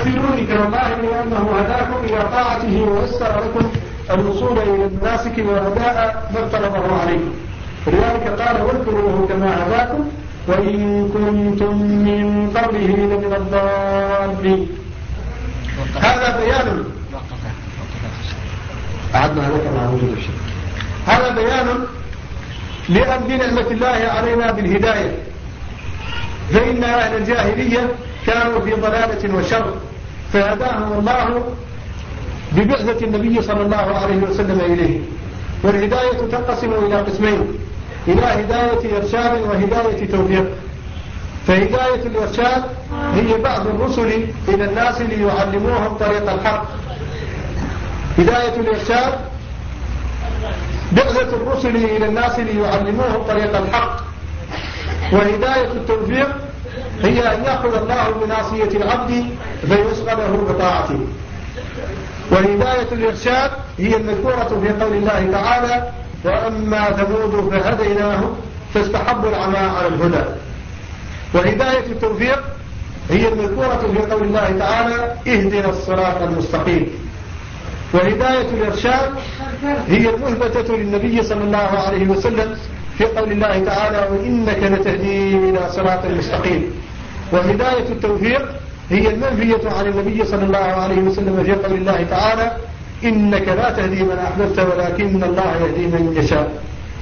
استغفروني كما الله لأنه هداكم إلى طاعته ويسر لكم الوصول إلى المناسك وأداء ما افترضه عليكم. لذلك قال واذكروه كما هداكم وإن كنتم من قبله لمن الضالين. هذا بيان أعدنا هذا مع وجود الشرك. هذا بيان لنعمة الله علينا بالهداية، فإن أهل الجاهلية كانوا في ضلالة وشر فهداهم الله ببعثة النبي صلى الله عليه وسلم إليه. والهداية تنقسم إلى قسمين، إلى هداية إرشاد وهداية توفيق. فهداية الإرشاد هي بعض الرسل إلى الناس ليعلموهم طريق الحق. هداية الإرشاد بعثة الرسل إلى الناس ليعلموهم طريق الحق. وهداية التوفيق هي أن يأخذ الله بناصية العبد فيشغله بطاعته. وهداية الإرشاد هي المذكورة في قول الله تعالى وأما ثمود فهديناهم فاستحبوا العمى على الهدى. وهداية التوفيق هي المذكورة في قول الله تعالى اهدنا الصراط المستقيم. وهداية الإرشاد هي المثبتة للنبي صلى الله عليه وسلم في قول الله تعالى وإنك لتهدي إلى صراط مستقيم. وهداية التوفيق هي المنفية عن النبي صلى الله عليه وسلم في قول الله تعالى إنك لا تهدي من أحببت ولكن الله يهدي من يشاء.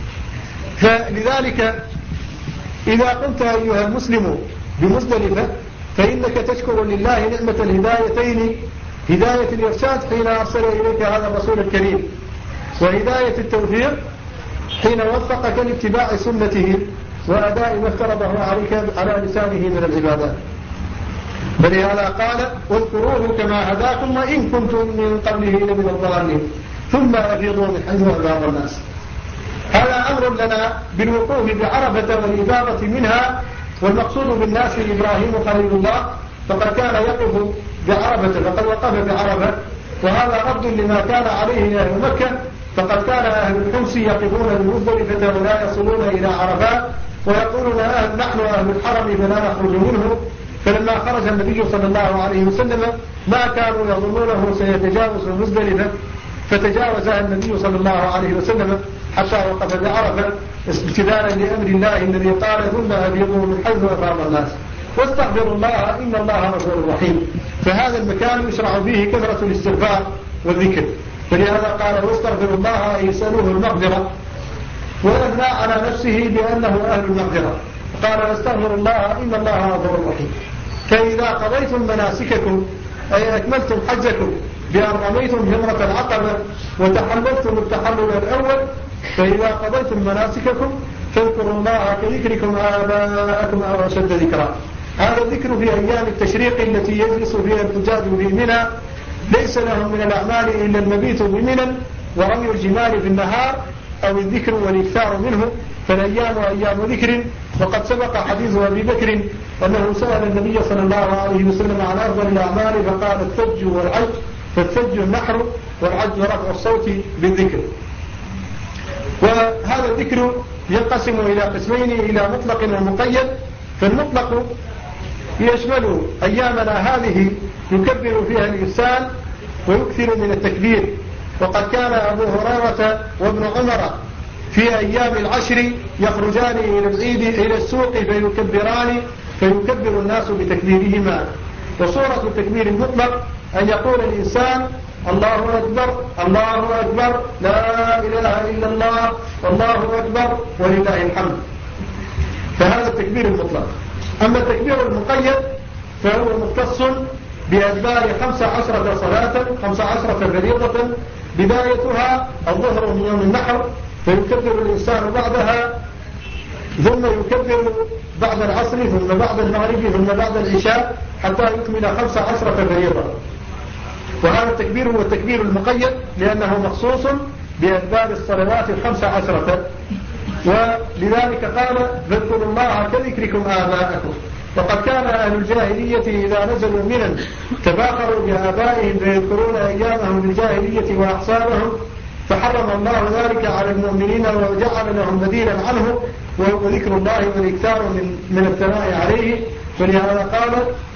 فلذلك إذا قمت أيها المسلم بمزدلفة فإنك تشكر لله نعمة الهدايتين، هداية الإرشاد حين أرسل إليك هذا الرسول الكريم، وهداية التوفيق حين وفقك لاتباع سنته وأداء ما افترضه عليك على لسانه من العبادات. فلهذا قال واذكروه كما هداكم وإن كنتم من قبله لمن الضالين ثم أفيضوا من حيث أفاض الناس. هذا أمر لنا بالوقوف بعرفة والإفاضة منها. والمقصود بالناس إبراهيم خليل الله فقد كان يقف بعرفة، فقد وقف بعرفة، وهذا رد لما كان عليه أهل مكة، فقد كان أهل الحمص يقفون بمزدلفة ولا يصلون إلى عرفات ويقولون نحن أهل الحرم فلا نخرج منه. فلما خرج النبي صلى الله عليه وسلم ما كانوا يظنونه سيتجاوز مزدلفة، فتجاوزها النبي صلى الله عليه وسلم حتى وقف بعرفة امتثالا لأمر الله الذي قال ثم أفيضوا من حيث أفاض الناس واستغفروا الله إن الله غفور رحيم. فهذا المكان يشرع فيه كثرة الاستغفار والذكر، فلهذا قال واستغفروا الله يسألوه المغفرة، وأثنى على نفسه بأنه أهل المغفرة قال واستغفروا الله إن الله غفور رحيم. فإذا قضيتم مناسككم أي أكملتم حجكم بأن رميتم جمرة العقبة وتحللتم التحلل الأول، فإذا قضيتم مناسككم فاذكروا الله كذكركم آباءكم أو أشد ذكرا. هذا الذكر في أيام التشريق التي يجلس فيها الحجاج في منى، ليس لهم من الأعمال إلا المبيت بمنى ورمي الجمال في النهار أو الذكر والإكثار منه، فالأيام أيام ذكر. وقد سبق حديث أبي بكر أنه سأل النبي صلى الله عليه وسلم عن أفضل الأعمال فقال الثج والعج، فالثج النحر والعج رفع الصوت بالذكر. وهذا الذكر ينقسم إلى قسمين، إلى مطلق ومقيد. فالمطلق يشمل أيامنا هذه يكبر فيها الإنسان ويكثر من التكبير. وقد كان أبو هريرة وابن عمر في أيام العشر يخرجان إلى العيد إلى السوق فيكبران فيكبر الناس بتكبيرهما. وصورة التكبير المطلق أن يقول الإنسان الله أكبر الله أكبر لا إله إلا الله والله أكبر ولله الحمد. فهذا التكبير المطلق. أما التكبير المقيد فهو مختص بأدبار 15 صلاة 15 فريضة بدايتها الظهر من يوم النحر فيكبر الإنسان بعدها، ثم يكبر بعد العصر ثم بعد المغرب ثم بعد العشاء حتى يكمل 15 فريضة. وهذا التكبير هو التكبير المقيد لأنه مخصوص بأدبار الصلوات 15. ولذلك قال فاذكروا الله كذكركم آباءكم. وقد كان أهل الجاهلية إذا نزلوا منى تفاخروا بآبائهم فيذكرون أيامهم بالجاهلية وأحسابهم، فحرم الله ذلك على المؤمنين وجعل لهم بديلا عنه وهو ذكر الله والإكثار من الثناء عليه. ولهذا قال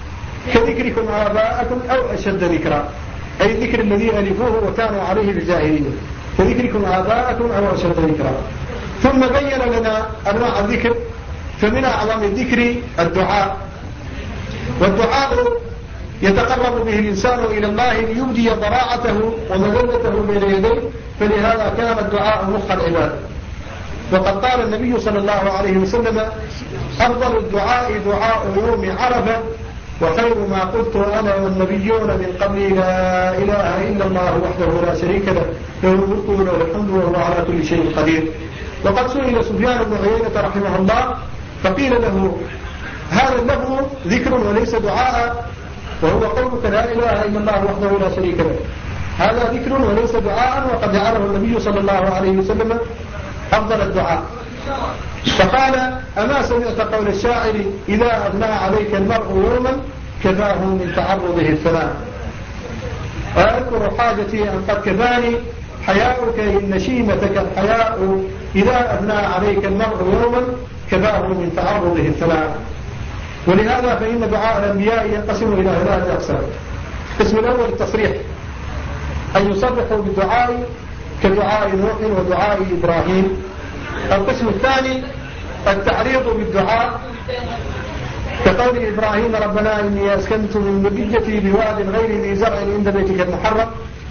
كذكركم آباءكم أو أشد ذكرا، أي الذكر الذي ألفوه وكانوا عليه بالجاهلية، كذكركم آباءكم أو أشد ذكرا. ثم بين لنا أنواع الذكر، فمن أعظم الذكر الدعاء، والدعاء يتقرب به الإنسان إلى الله ليبدي ضراعته ومذلته بين يديه، فلهذا كان الدعاء مخ العبادة. وقد قال النبي صلى الله عليه وسلم: أفضل الدعاء دعاء يوم عرفة، وخير ما قلت أنا والنبيون من قبلي لا إله إلا الله وحده لا شريك له، له الملك وله الحمد وهو على كل شيء قدير. وقد سئل سفيان بن عيينة رحمه الله فقيل له: هذا اللفظ ذكر وليس دعاء، وهو قولك لا إله إلا الله وحده لا شريك له، هذا ذكر وليس دعاء، وقد جعله النبي صلى الله عليه وسلم أفضل الدعاء. فقال: أما سمعت قول الشاعر: إذا أبنى عليك المرء يوما كفاه من تعرضه الثناء، وأذكر حاجتي أن قد كفاني حياؤك إن شيمتك الحياء، إذا أبنى عليك المرء يوما كفاه من تعرضه الثناء. ولهذا فإن دعاء الأنبياء ينقسم إلى 3 أقسام. القسم الأول التصريح، أن يصرحوا بالدعاء كدعاء نوح ودعاء إبراهيم. القسم الثاني التعريض بالدعاء، كقول إبراهيم: ربنا إني أسكنت من ذريتي بواد غير ذي زرع عند بيتك المحرم.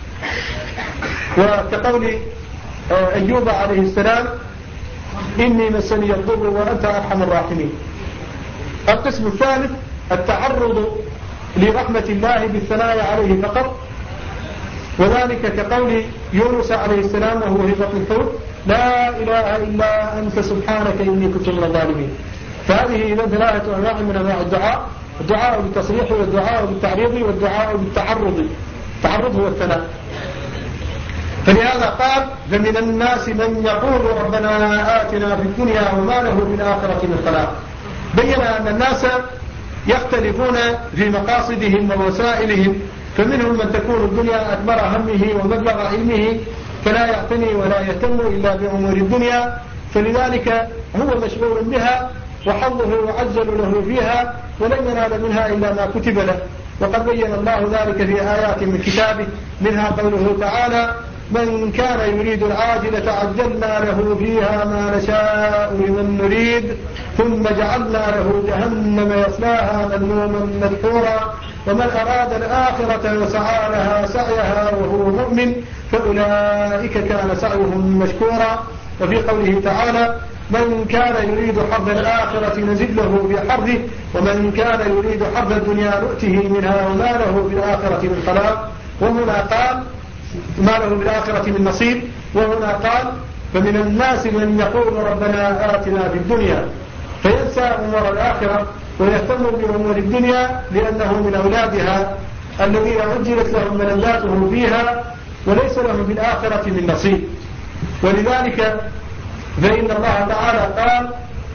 وكقول أيوب عليه السلام: إني مسني الضر وأنت أرحم الراحمين. القسم الثالث التعرض لرحمة الله بالثناء عليه فقط، وذلك كقول يونس عليه السلام وهو في بطن الحوت: لا إله إلا أنت سبحانك إني كنت من الظالمين. فهذه إذا 3 أنواع من أنواع الدعاء: الدعاء بالتصريح، والدعاء بالتعريض، والدعاء بالتعرض. التعرض هو الثناء. فلهذا قال: فمن الناس من يقول ربنا آتنا في الدنيا وما له في الآخرة من خلاق. بين أن الناس يختلفون في مقاصدهم ووسائلهم، فمنهم من تكون الدنيا أكبر همه ومبلغ علمه، فلا يعتني ولا يهتم إلا بأمور الدنيا، فلذلك هو مشغول بها وحظه يعجل له فيها ولن ينال منها إلا ما كتب له. وقد بين الله ذلك في آيات من كتابه، منها قوله تعالى: من كان يريد العاجلة عجلنا له فيها ما نشاء لمن نريد ثم جعلنا له جهنم يصلاها مذموما مدحورا ومن أراد الآخرة وسعى لها سعيها وهو مؤمن فأولئك كان سعيهم مشكورا. وفي قوله تعالى: من كان يريد حظ الآخرة نزد له في حظه ومن كان يريد حظ الدنيا نؤته منها وما له في الآخرة من خلاق. وهنا قال: ما له بالآخرة من نصيب. وهنا قال: فمن الناس من يقول ربنا آتنا في الدنيا، فينسى أمور الآخرة ويهتم بأمور الدنيا لأنه من أولادها الذين عجلت لهم ملذاتهم فيها وليس لهم بالآخرة من نصيب. ولذلك فإن الله تعالى قال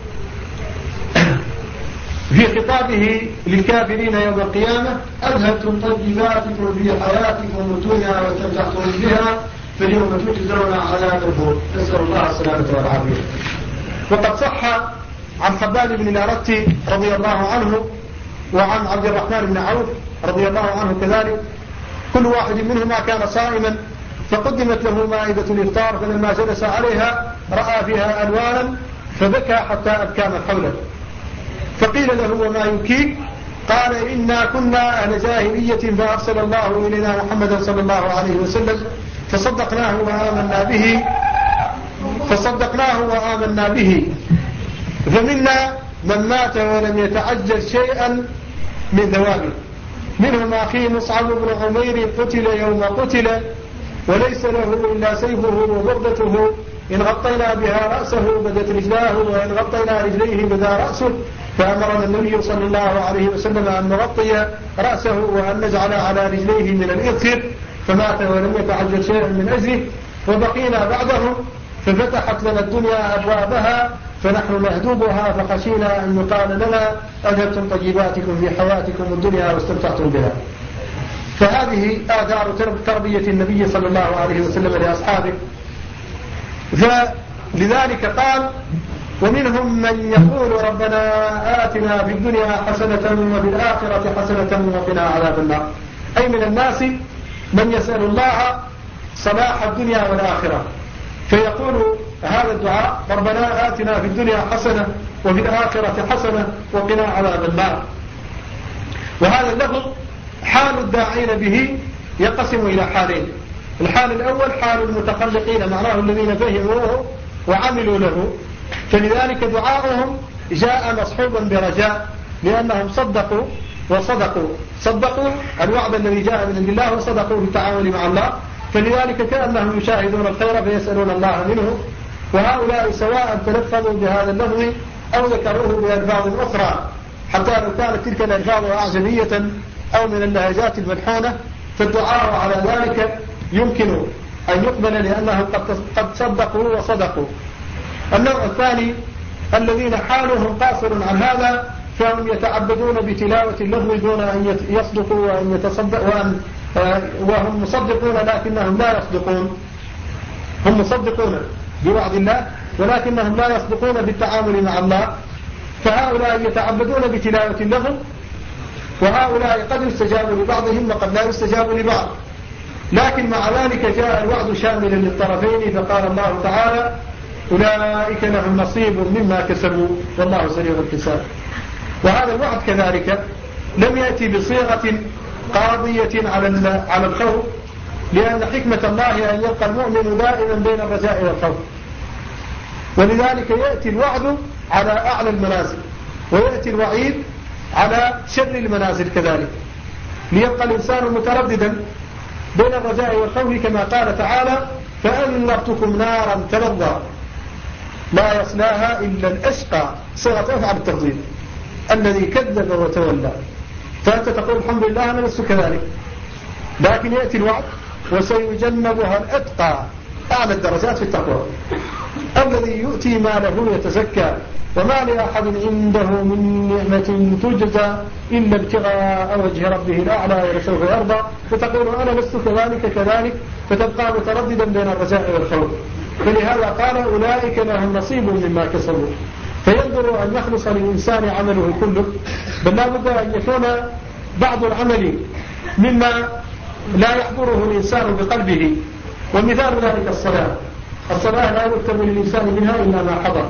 في خطابه للكافرين يوم القيامة: أذهبتم طيباتكم في حياتكم الدنيا واستمتعتم بها فاليوم تجزون عذاب الهون. نسأل الله السلامة والعافية. وقد صح عن خباب بن الأرت رضي الله عنه وعن عبد الرحمن بن عوف رضي الله عنه كذلك، كل واحد منهما كان صائما فقدمت له مائدة الإفطار، فلما جلس عليها رأى فيها ألوانا فبكى حتى أبكى من حوله، فقيل له: وما يبكيك؟ قال: إنا كنا أهل جاهلية فأرسل الله إلينا محمدا صلى الله عليه وسلم فصدقناه وآمنا به فمنا من مات ولم يتعجل شيئا من ثوابه، منهم أخي مصعب بن عمير قتل يوم قتل وليس له إلا سيفه وبردته، إن غطينا بها رأسه بدت رجلاه وإن غطينا رجليه بدا رأسه، فأمرنا النبي صلى الله عليه وسلم أن نغطي رأسه وأن نجعل على رجليه من الإغفر، فمات ولم يتعجل شيئا من أجله. وبقينا بعده ففتحت لنا الدنيا أبوابها فنحن مهدوبها، فخشينا أن يقال لنا: أذهبتم طيباتكم في حياتكم الدنيا واستمتعتم بها. فهذه آثار تربية النبي صلى الله عليه وسلم لأصحابه. فلذلك قال: ومنهم من يقول ربنا آتنا في الدنيا حسنة وفي الآخرة حسنة وقنا عذاب النار. أي من الناس من يسأل الله صلاح الدنيا والآخرة، فيقول هذا الدعاء ربنا آتنا في الدنيا حسنة وفي الآخرة حسنة وقنا عذاب النار. وهذا اللفظ حال الداعين به يقسم إلى حالين. الحال الأول حال المتخلقين، معناه الذين فهموه وعملوا له، فلذلك دعاؤهم جاء مصحوبا برجاء، لأنهم صدقوا صدقوا الوعد الذي جاء من عند الله وصدقوا في التعامل مع الله، فلذلك كأنهم يشاهدون الخير فيسألون الله منه. وهؤلاء سواء تلفظوا بهذا اللفظ أو ذكروه بألفاظ أخرى، حتى لو كانت تلك الألفاظ أعجمية أو من اللهجات الملحونة، فالدعاء على ذلك يمكن أن يقبل لأنهم قد صدقوا وصدقوا. النوع الثاني الذين حالهم قاصر عن هذا، فهم يتعبدون بتلاوة اللفظ دون أن يصدقوا وأن يتصدقوا وهم مصدقون لكنهم لا يصدقون. هم مصدقون بوعد الله ولكنهم لا يصدقون بالتعامل مع الله، فهؤلاء يتعبدون بتلاوة اللفظ، وهؤلاء قد يستجاب لبعضهم وقد لا يستجاب لبعض. لكن مع ذلك جاء الوعد شاملا للطرفين، فقال الله تعالى أولئك لهم نصيب مما كسبوا والله سريع الحساب. وهذا الوعد كذلك لم يأتي بصيغة قاضية على الخوف، لأن حكمة الله أن يبقى المؤمن دائما بين الرجاء والخوف، ولذلك يأتي الوعد على أعلى المنازل ويأتي الوعيد على شر المنازل كذلك، ليبقى الإنسان مترددا بين الرجاء والخوف، كما قال تعالى فأنذرتكم نارا تلظى لا يصلاها إلا الأشقى، صيغة أفعل التفضيل، الذي كذب وتولى. فأنت تقول الحمد لله أنا لست كذلك، لكن يأتي الوعد وسيجنبها الأتقى، أعلى الدرجات في التقوى، الذي يؤتي ماله يتزكى وما لأحد عنده من نعمة تجزى إلا ابتغاء وجه ربه الأعلى ولسوف يرضى. فتقول أنا لست كذلك، فتبقى مترددا بين الرجاء والخوف. فلهذا قال أولئك لهم نصيب مما كسبوا. فينظر أن يخلص للإنسان عمله كله، بل لا بد أن يكون بعض العمل مما لا يحضره الإنسان بقلبه. ومثال ذلك الصلاة لا يكتب للإنسان منها إلا ما حضر،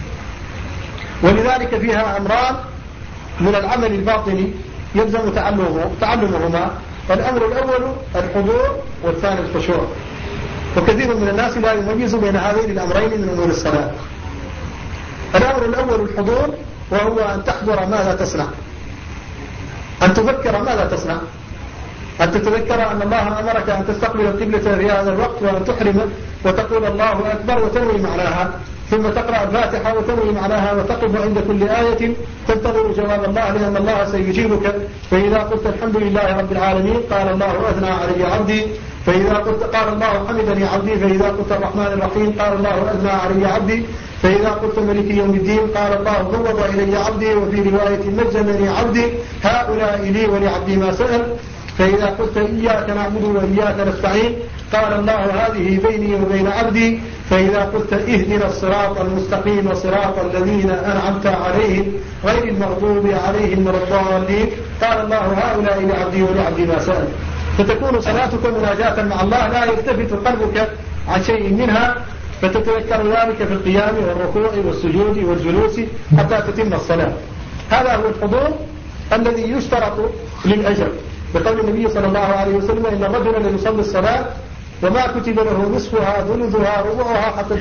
ولذلك فيها أمران من العمل الباطني يلزم تعلمهما. الأمر الأول الحضور والثاني الخشوع، وكثير من الناس لا يميز بين هذين الأمرين من أمور الصلاة. الأمر الأول الحضور، وهو أن تحضر ماذا تصنع، أن تفكر ماذا تصنع، أن تتذكر أن الله أمرك أن تستقبل القبلة في هذا الوقت وأن تحرم وتقول الله أكبر وتنوي معناها، ثم تقرأ الفاتحة وتنوي معناها وتقف عند كل آية تنتظر جواب الله، لأن الله سيجيبك. فإذا قلت الحمد لله رب العالمين قال الله أثنى علي عبدي، فإذا قلت قال الله حمدني عبدي، فإذا قلت الرحمن الرحيم قال الله أثنى علي عبدي، فإذا قلت ملك يوم الدين قال الله فوض إلي عبدي، وفي رواية مجنني عبدي، هؤلاء لي ولعبدي ما سأل. فإذا قلت إياك نعبد وإياك نستعين قال الله هذه بيني وبين عبدي، فإذا قلت اهدنا الصراط المستقيم صراط الذين أنعمت عليهم غير المغضوب عليهم ولا الضالين قال الله هؤلاء لعبدي ولعبدي ما سأل. فتكون صلاتك مناجاة مع الله، لا يلتفت قلبك عن شيء منها، فتتذكر ذلك في القيام والركوع والسجود والجلوس حتى تتم الصلاة. هذا هو الحضور الذي يشترط للأجر، بقول النبي صلى الله عليه وسلم إن الرجل ليصلي الصلاة وما كتب له نصفها ثلثها ربعها حتى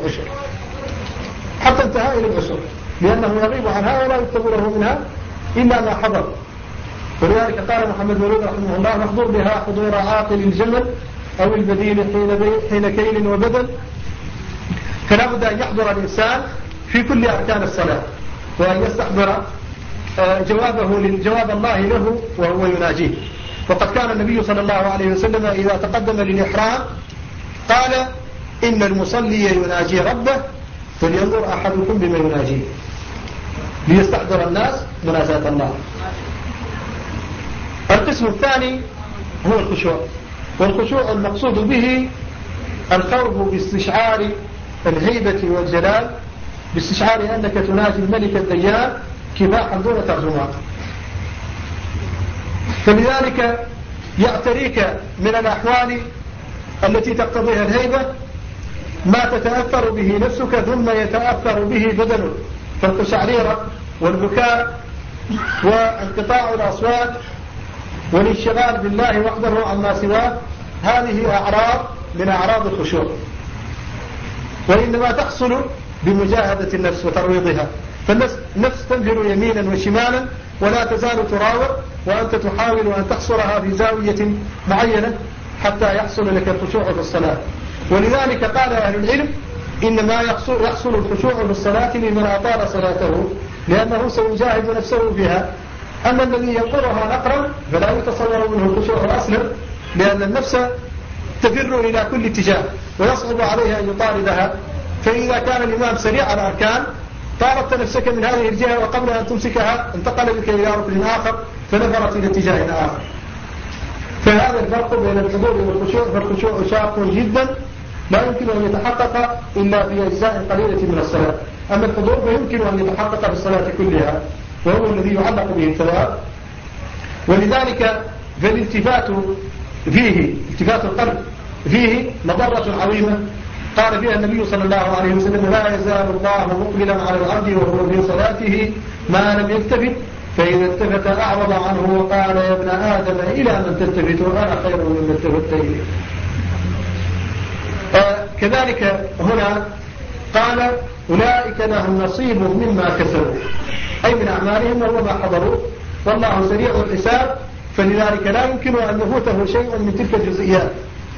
انتهى إلى العشر، لأنه يغيب عنها ولا يكتب له منها إلا ما حضر. ولذلك قال محمد ولود رحمه الله نحضر بها حضور عاقل الجمل أو البديل حين كيل وبدل. فلا بد أن يحضر الإنسان في كل أركان الصلاة، وأن يستحضر جواب الله له وهو يناجيه. وقد كان النبي صلى الله عليه وسلم إذا تقدم للإحرام قال إن المصلي يناجي ربه فلينظر أحدكم بما يناجيه، ليستحضر الناس مناجاة الله. القسم الثاني هو الخشوع، والخشوع المقصود به الخوف باستشعار الهيبة والجلال باستشعار أنك تناجي الملك الديان كفاحا دون ترجمان. فلذلك يعتريك من الأحوال التي تقتضيها الهيبة ما تتأثر به نفسك ثم يتأثر به بدنك، فالقشعريرة والبكاء وانقطاع الأصوات والانشغال بالله وحده عما سواه، هذه أعراض من أعراض الخشوع، وإنما تحصل بمجاهدة النفس وترويضها. فالنفس تنفر يمينا وشمالا ولا تزال تراوغ، وأنت تحاول أن تحصرها في زاوية معينة حتى يحصل لك الخشوع في الصلاة. ولذلك قال أهل العلم إنما يحصل الخشوع في الصلاة لمن أطال صلاته، لأنه سيجاهد نفسه فيها. أما الذي ينقرها نقرا فلا يتصور منه الخشوع أصلا، لأن النفس تفر إلى كل اتجاه ويصعب عليها أن يطاردها. فإذا كان الإمام سريع الأركان طاردت نفسك من هذه الجهة، وقبل أن تمسكها انتقل بك إلى ركن آخر فنفرت إلى اتجاه آخر. فهذا الفرق بين الحضور والخشوع، فالخشوع شاق جدا لا يمكن أن يتحقق إلا في أجزاء قليلة من الصلاة، أما الحضور فيمكن أن يتحقق في الصلاة كلها، وهو الذي يعلق به الثواب. ولذلك فالالتفات فيه، التفات القلب فيه مضرة عظيمة. قال فيها النبي صلى الله عليه وسلم: لا يزال الله مقبلا على العبد وهو في صلاته ما لم يلتفت، فإذا التفت أعرض عنه وقال: يا ابن آدم إلى من تلتفت وأنا خير ممن التفت إليه. كذلك هنا قال: أولئك لهم نصيب مما كسبوا، أي من أعمالهم وهو ما حضروا، والله سريع الحساب، فلذلك لا يمكن أن يفوته شيء من تلك الجزئيات.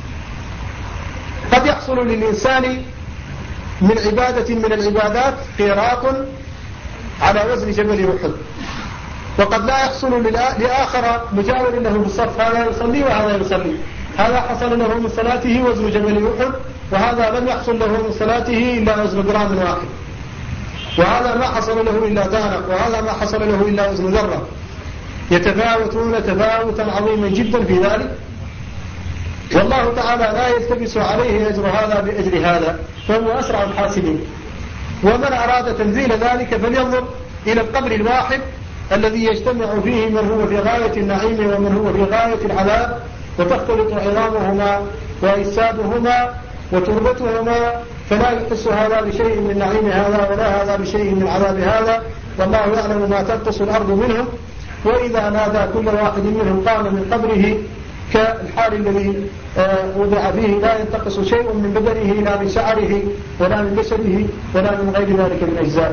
قد يحصل للإنسان من عبادة من العبادات قيراط على وزن جبل أحد، وقد لا يحصل لآخر مجاور له بالصف، هذا يصلي وهذا يصلي، هذا حصل له من صلاته وزن جبل أحد، وهذا لم يحصل له من صلاته إلا وزن جرام واحد، وهذا ما حصل له إلا دانق، وهذا ما حصل له إلا وزن ذرة. يتفاوتون تفاوتا عظيما جدا في ذلك، والله تعالى لا يلتبس عليه أجر هذا بأجر هذا، فهو أسرع الحاسبين. ومن أراد تنزيل ذلك فلينظر إلى القبر الواحد الذي يجتمع فيه من هو في غاية النعيم ومن هو في غاية العذاب، وتختلط عظامهما وأجسادهما وتربتهما، فلا يحس هذا بشيء من نعيم هذا ولا هذا بشيء من عذاب هذا، والله يعلم ما تنقص الأرض منهم. وإذا نادى كل واحد منهم قام من قبره كالحال الذي وضع فيه، لا ينتقص شيء من بدنه لا من شعره ولا من بشره ولا من غير ذلك من أجزاء.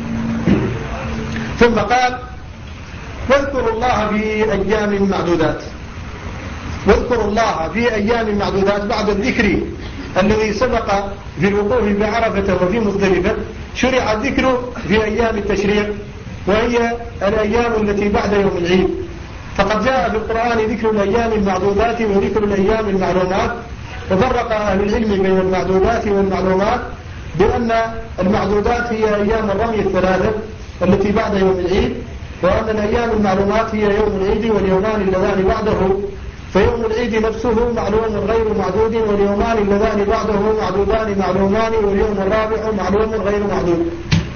ثم قال: واذكروا الله في أيام معدودات. واذكروا الله في أيام معدودات بعد الذكر الذي سبق في الوقوف بعرفة وفي مزدلفة، شرع الذكر في أيام التشريق، وهي الأيام التي بعد يوم العيد. فقد جاء في القرآن ذكر الأيام المعدودات وذكر الأيام المعلومات، وفرق أهل العلم بين المعدودات والمعلومات بأن المعدودات هي أيام الرمي الثلاثة التي بعد يوم العيد، وأن الأيام المعلومات هي يوم العيد واليومان اللذان بعده. فيوم العيد نفسه معلوم غير معدود، واليومان اللذان بعده معدودان معلومان، واليوم الرابع معلوم غير معدود،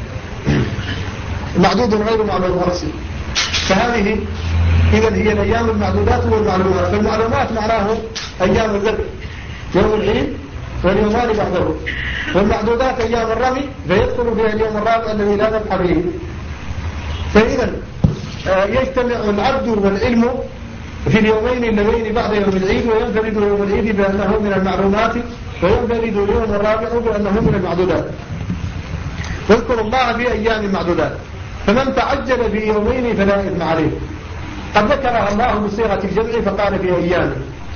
معدود غير معلوم رأسي. فهذه إذن هي الأيام المعدودات والمعلومات. فالمعلومات معناه أيام الذبح يوم العيد واليومان بعده، والمعدودات أيام الرمي فيدخل فيها اليوم الرابع الذي لا ذبح به. فإذا يجتمع العبد والعلم في اليومين اللذين بعد يوم العيد، وينفرد يوم العيد بأنه من المعلومات، وينفرد اليوم الرابع بأنه من المعدودات. واذكروا الله في أيام معدودات، فمن تعجل في يومين فلا إثم عليه. قد ذكرها الله بصيغة الجمع فقال في أيام،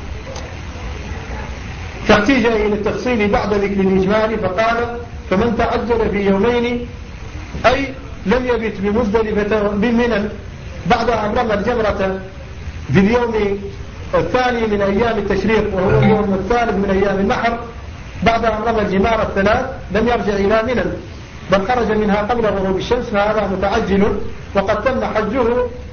فاحتاج إلى التفصيل بعد ذكر الإجمال فقال: فمن تعجل في يومين، أي لم يبت بمزدلفة بمنى بعد أن رمى الجمرة في اليوم الثاني من أيام التشريق، وهو اليوم الثالث من أيام النحر، بعد أن رمى الجمار الثلاث لم يرجع إلى منى، بل خرج منها قبل غروب الشمس، فهذا متعجل وقد تم حجه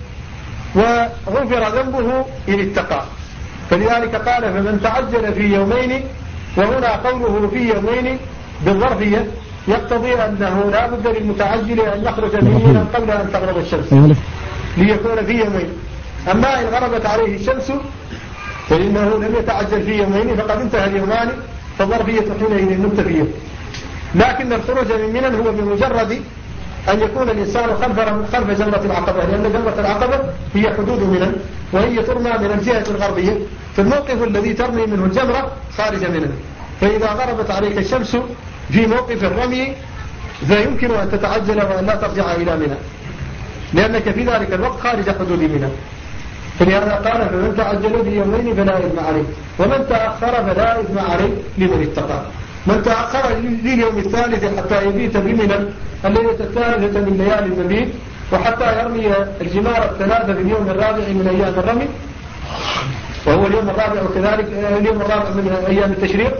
وغفر ذنبه إن اتقى. فلذلك قال: فمن تعجل في يومين، وهنا قوله في يومين بالظرفية يقتضي أنه لا بد للمتعجل أن يخرج من منى قبل أن تغرب الشمس ليكون في يومين. أما إن غربت عليه الشمس فإنه لم يتعجل في يومين فقد انتهى اليومان، فالظرفية حينئذ منتفية. لكن الخروج من منى هو بمجرد أن يكون الإنسان خلف جمرة العقبة، لأن جمرة العقبة هي حدود منى وهي ترمى من الجهة الغربية، فالموقف الذي ترمي منه الجمرة خارج منى. فإذا غربت عليك الشمس في موقف الرمي فيمكن أن تتعجل وأن لا ترجع إلى منى، لأنك في ذلك الوقت خارج حدود منى. فلهذا قال فمن تعجل بيومين فلا إثم عليه، ومن تأخر فلا إثم عليه لمن اتقى. من تأخر لليوم الثالث حتى يبيت بمنى الليلة الثالثة من ليالي المبيت، وحتى يرمي الجمار الثلاثة في اليوم الرابع من أيام الرمي، وهو اليوم الرابع وكذلك اليوم الرابع من أيام التشريق،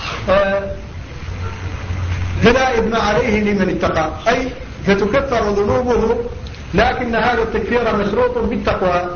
فلا إثم عليه لمن اتقى، أي فتكفر ذنوبه، لكن هذا التكفير مشروط بالتقوى.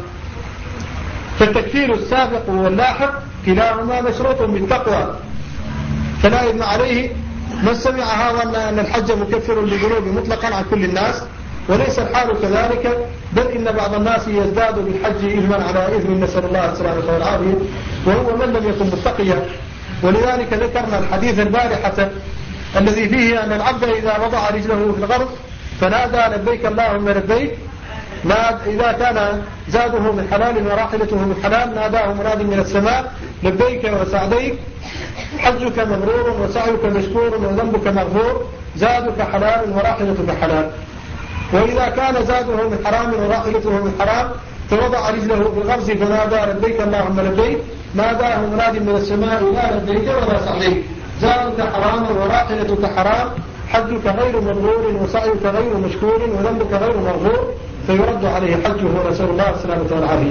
فالتكفير السابق واللاحق كلاهما مشروط بالتقوى، فلا إثم عليه. من سمع هذا أن الحج مكفر للذنوب مطلقا عن كل الناس، وليس الحال كذلك، بل إن بعض الناس يزداد بالحج إثما على إثم، نسأل الله السلامة والعافية، وهو من لم يكن متقيا. ولذلك ذكرنا الحديث البارحة الذي فيه أن العبد إذا وضع رجله في الغرب فنادى لبيك اللهم لبيك، إذا كان زاده من حلال وراحلته من حلال ناداه مناد من السماء لبيك وسعديك، حجك مبرور وسعيك مشكور وذنبك مغفور، زادك حلال وراحلتك حلال. وإذا كان زاده من حرام وراحلته من حرام فوضع رجله في الغرز فنادى لبيك اللهم لبيك، ناداه مناد من السماء لا لبيك ولا سعديك، زادك حرام وراحلتك حرام، حجك غير مبرور وسعيك غير مشكور وذنبك غير مغفور، فيرد عليه حجه، نسأل الله السلامة والعافية.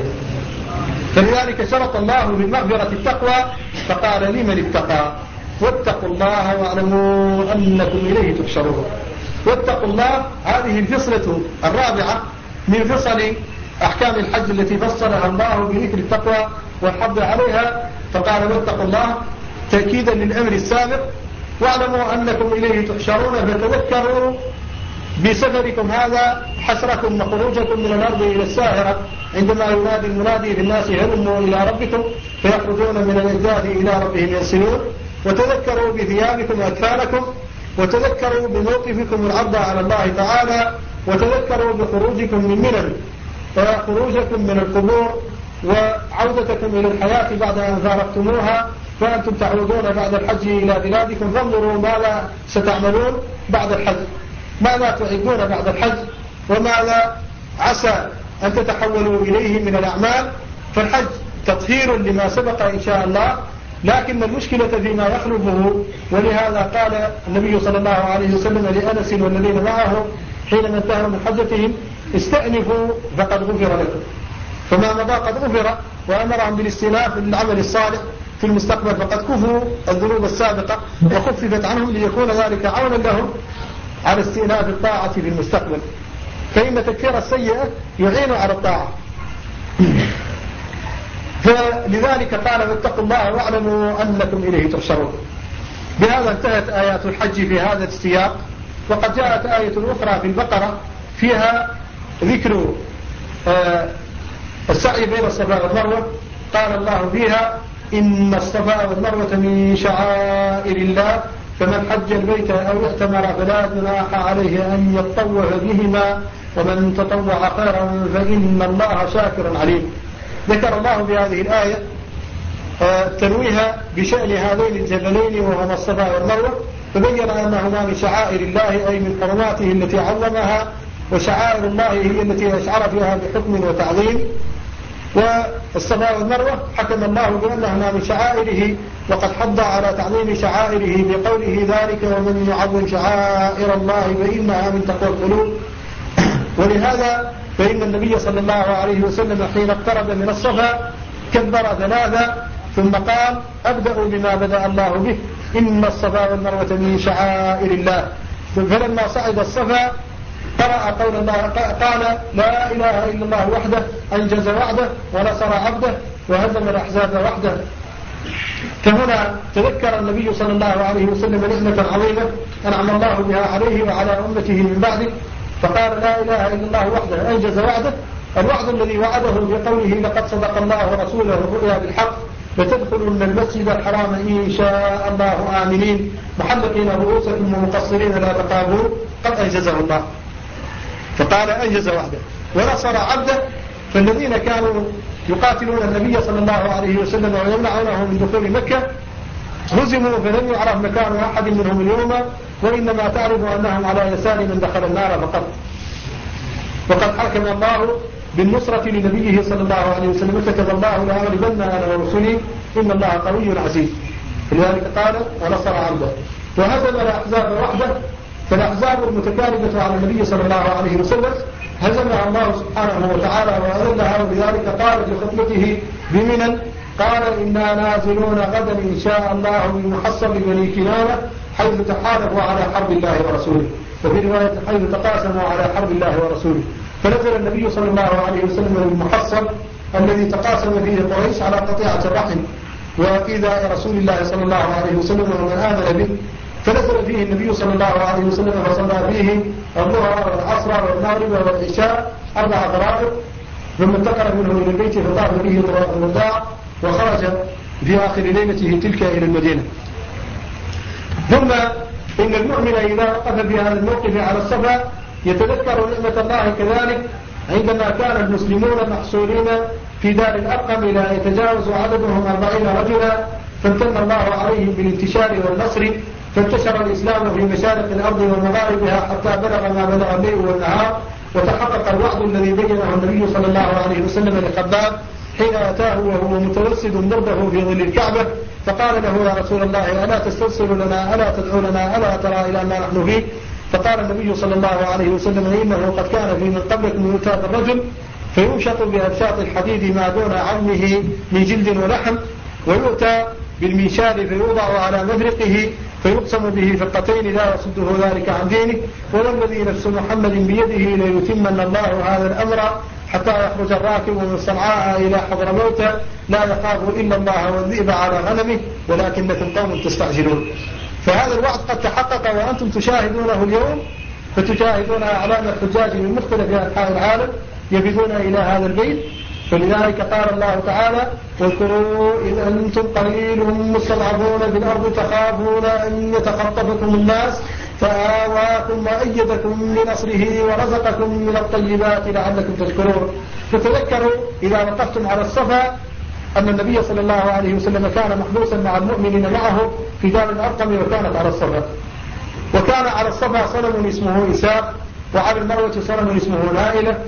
فلذلك شرط الله بالمغفرة التقوى، فقال لمن اتقى واتقوا الله واعلموا أنكم إليه تحشرون. واتقوا الله هذه الفصلة الرابعة من فصل أحكام الحج التي فصلها الله بذكر التقوى والحض عليها، فقال واتقوا الله تأكيدا للأمر السابق، واعلموا أنكم إليه تحشرون، فتذكروا بسفركم هذا حسركم وخروجكم من الأرض إلى الساهرة، عندما ينادي المنادي في الناس هلموا إلى ربكم فيخرجون من الأجداث إلى ربهم ينسلون. وتذكروا بثيابكم وأكفانكم، وتذكروا بموقفكم العرض على الله تعالى، وتذكروا بخروجكم من منن وخروجكم من القبور وعودتكم إلى الحياة بعد أن فارقتموها، فأنتم تعودون بعد الحج إلى بلادكم، فانظروا ماذا ستعملون بعد الحج، ماذا تعدون بعد الحج، وماذا عسى أن تتحولوا إليه من الأعمال. فالحج تطهير لما سبق إن شاء الله، لكن المشكلة فيما يخلفه. ولهذا قال النبي صلى الله عليه وسلم لأنس والذين معه حينما انتهوا من حجتهم استأنفوا فقد غفر لكم، فما مضى قد غفر، وأمرهم بالاستئناف للعمل الصالح في المستقبل، فقد كفوا الذنوب السابقة وخففت عنهم ليكون ذلك عونا لهم على استئناف الطاعة في المستقبل، فإن تكفير السيئة يعين على الطاعة. فلذلك قال واتقوا الله واعلموا أنكم إليه تحشرون. بهذا انتهت آيات الحج في هذا السياق. وقد جاءت آية أخرى في البقرة فيها ذكر السعي بين الصفا والمروة، قال الله فيها إن الصفا والمروة من شعائر الله فمن حج البيت أو اعتمر فلا جناح عليه أن يطوف بهما ومن تطوع خيرا فإن الله شاكر عليم. ذكر الله بهذه الآية تنويها بشأن هذين الجبلين وهما الصفا والمروة، فبين أنهما من شعائر الله أي من حرماته التي عظمها، وشعائر الله هي التي أشعر فيها بحكم وتعظيم. والصفا والمروة حكم الله بأنهما من شعائره، وقد حض على تعظيم شعائره بقوله ذلك ومن يعظم شعائر الله فإنها من تقوى القلوب. ولهذا فإن النبي صلى الله عليه وسلم حين اقترب من الصفا كبر ثلاثا ثم قال أبدأ بما بدأ الله به إن الصفا والمروة من شعائر الله. فلما صعد الصفا قرأ قول الله قال لا إله إلا الله وحده أنجز وعده ونصر عبده وهزم الأحزاب وحده. فهنا تذكر النبي صلى الله عليه وسلم نعمة عظيمة أنعم الله بها عليه وعلى أمته من بعده، فقال لا إله إلا الله وحده أنجز وعده، الوعد الذي وعده بقوله لقد صدق الله ورسوله الرؤيا بالحق لتدخلن المسجد الحرام إن شاء الله آمنين محلقين رؤوسكم ومقصرين لا تخافون قد أنجزه الله، فقال أنجز وعده ونصر عبده. فالذين كانوا يقاتلون النبي صلى الله عليه وسلم ويمنعونه من دخول مكة هزموا فلم يعرف مكان أحد منهم اليوم، وإنما تعرف أنهم على يسار من دخل النار فقط. وقد حكم الله بالنصرة لنبيه صلى الله عليه وسلم كتب الله لأغلبن أنا ورسلي إن الله قوي عزيز، لذلك قال ونصر عبده وهزم الأحزاب وحده. فالأحزاب المتكالبة على النبي صلى الله عليه وسلم هزمها الله سبحانه وتعالى وأذلها، ولذلك قال في خطبته بمنى قال إنا نازلون غدا إن شاء الله بمحصن بني كنانة حيث تحالفوا على حرب الله ورسوله، وفي رواية حيث تقاسموا على حرب الله ورسوله. فنزل النبي صلى الله عليه وسلم بالمحصن الذي تقاسم فيه قريش على قطيعة الرحم وإيذاء رسول الله صلى الله عليه وسلم ومن آمن به، فنزل فيه النبي صلى الله عليه وسلم فصلى فيه الظهر والعصر والمغرب والعشاء 4 فرائض، ثم انتقل منه إلى البيت فطاف به طواف الوداع وخرج في آخر ليلته تلك إلى المدينة. ثم إن المؤمن إذا وقف في هذا الموقف على الصفا يتذكر نعمة الله كذلك عندما كان المسلمون محصورين في دار الأرقم لا يتجاوز عددهم 40 رجلا، فامتن الله عليهم بالانتشار والنصر، فانتشر الإسلام في مشارق الأرض ومغاربها حتى بلغ ما بلغ الليل والنهار، وتحقق الوعد الذي بينه النبي صلى الله عليه وسلم لخباب حين أتاه وهو متوسد مرده في ظل الكعبة فقال له يا رسول الله ألا تستنصر لنا ألا تدعو لنا ألا ترى إلى ما نحن فيه؟ فقال النبي صلى الله عليه وسلم إنه قد كان في من قبلكم يؤتى بالرجل فيمشط بأبشاط الحديد ما دون عظمه من جلد ولحم، ويؤتى بالمنشار فيوضع على مفرقه فيقسم به فرقتين لا يصده ذلك عن دينه، والذي نفس محمد بيده ليتمن الله هذا الأمر حتى يخرج الراكب من صنعاء إلى حضرموت لا يخاف إلا الله والذئب على غنمه ولكنكم قوم تستعجلون. فهذا الوعد قد تحقق وأنتم تشاهدونه اليوم، فتشاهدون أعلام الحجاج من مختلف أنحاء العالم يفدون إلى هذا البيت. فلذلك قال الله تعالى واذكروا إذ أنتم قليل مستضعفون في الأرض تخافون أن يتخطفكم الناس فآواكم وأيدكم بنصره ورزقكم من الطيبات لعلكم تشكرون. فتذكروا إذا وقفتم على الصفا أن النبي صلى الله عليه وسلم كان محبوسا مع المؤمنين معه في دار الأرقم وكانت على الصفا، وكان على الصفا صنم اسمه إساق، وعلى المروة صنم اسمه نائلة،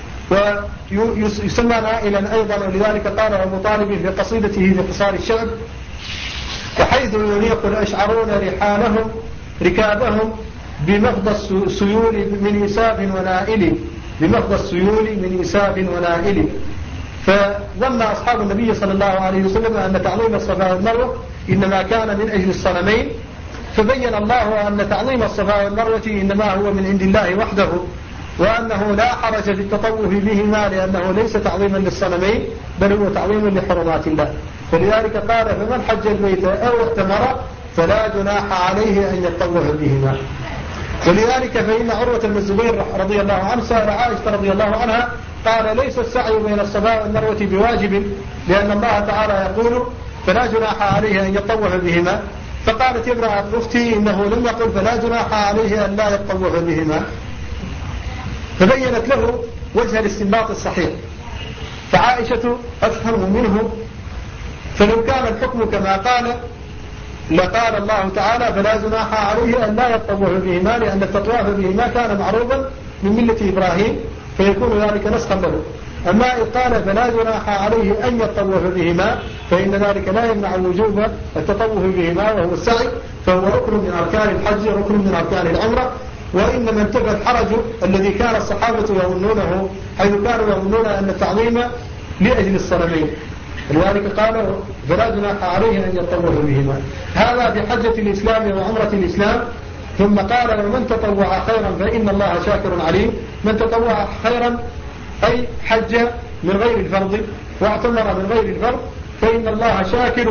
ويسمى نائلا أيضا، ولذلك قال أبو طالب في قصيدته في قصار الشعب وحيث ينيق الأشعرون رحالهم ركابهم بمفضى السيول من إساف ونائل، بمفضى السيول من إساف ونائل. فظن أصحاب النبي صلى الله عليه وسلم أن تعظيم الصفا والمروة إنما كان من أجل الصنمين، فبين الله أن تعظيم الصفا والمروة إنما هو من عند الله وحده، وأنه لا حرج في التطوف بهما لأنه ليس تعظيما للصنمين بل هو تعظيم لحرمات الله. فلذلك قال فمن حج البيت أو اعتمر فلا جناح عليه أن يطوف بهما. ولذلك فإن عروة بن الزبير رضي الله عنه سأل عائشة رضي الله عنها قال ليس السعي بين الصفا والمروة بواجب لأن الله تعالى يقول فلا جناح عليه أن يطوف بهما، فقالت امرأة أختي إنه لم يقل فلا جناح عليه أن لا يطوف بهما، فبينت له وجه الاستنباط الصحيح. فعائشة أفهم منه، فلو كان الحكم كما قال لقال الله تعالى فلا جناح عليه أن لا يطوف بهما، لأن التطواف بهما كان معروضا من ملة إبراهيم فيكون ذلك نسخا له. أما إذ قال فلا جناح عليه أن يطوف بهما فإن ذلك لا يمنع وجوب التطوف بهما وهو السعي، فهو ركن من أركان الحج ركن من أركان العمرة. وإنما انتفى الحرج الذي كان الصحابة يظنونه حيث كانوا يظنون أن التعظيم لأجل الصنمين، لذلك قال فلا جناح عليه أن يطوف بهما. هذا في حجة الإسلام وعمرة الإسلام. ثم قال ومن تطوع خيرا فإن الله شاكر عليم. من تطوع خيرا أي حج من غير الفرض واعتمر من غير الفرض فإن الله شاكر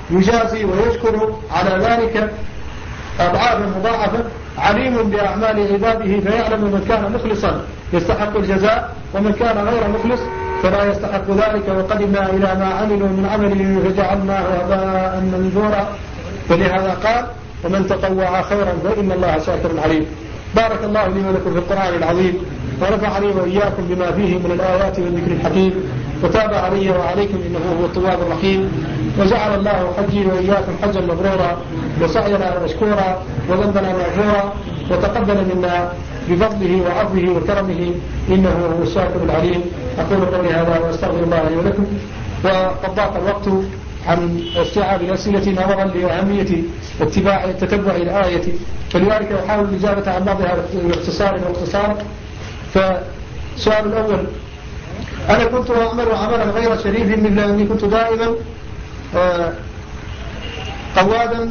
يجازي ويشكر على ذلك أضعافا مضاعفة، عليم بأعمال عباده فيعلم من كان مخلصا يستحق الجزاء ومن كان غير مخلص فلا يستحق ذلك. وقدمنا إلى ما عملوا من عمل فجعلناه هباء منثورا. فلهذا قال ومن تطوع خيرا فإن الله شاكر عليم. بارك الله لي ولكم في القرآن العظيم، ونفعني وإياكم بما فيه من الآيات والذكر الحكيم، وتاب علي وعليكم إنه هو التواب الرحيم. وجعل الله حجي وإياكم حجا مبرورا، وسعينا مشكورا، وذنبنا مغفورا، وتقبل منا بفضله وعفوه وكرمه إنه هو الشاكر العليم. أقول قولي هذا وأستغفر الله لي ولكم. وقد ضاق الوقت عن استيعاب الأسئلة نظرا لأهمية تتبع الآية، فلذلك أحاول الإجابة عن بعضها باختصار واختصار. فالسؤال الأول: أنا كنت أعمل عملا غير شريف مثل أني كنت دائما قوادا،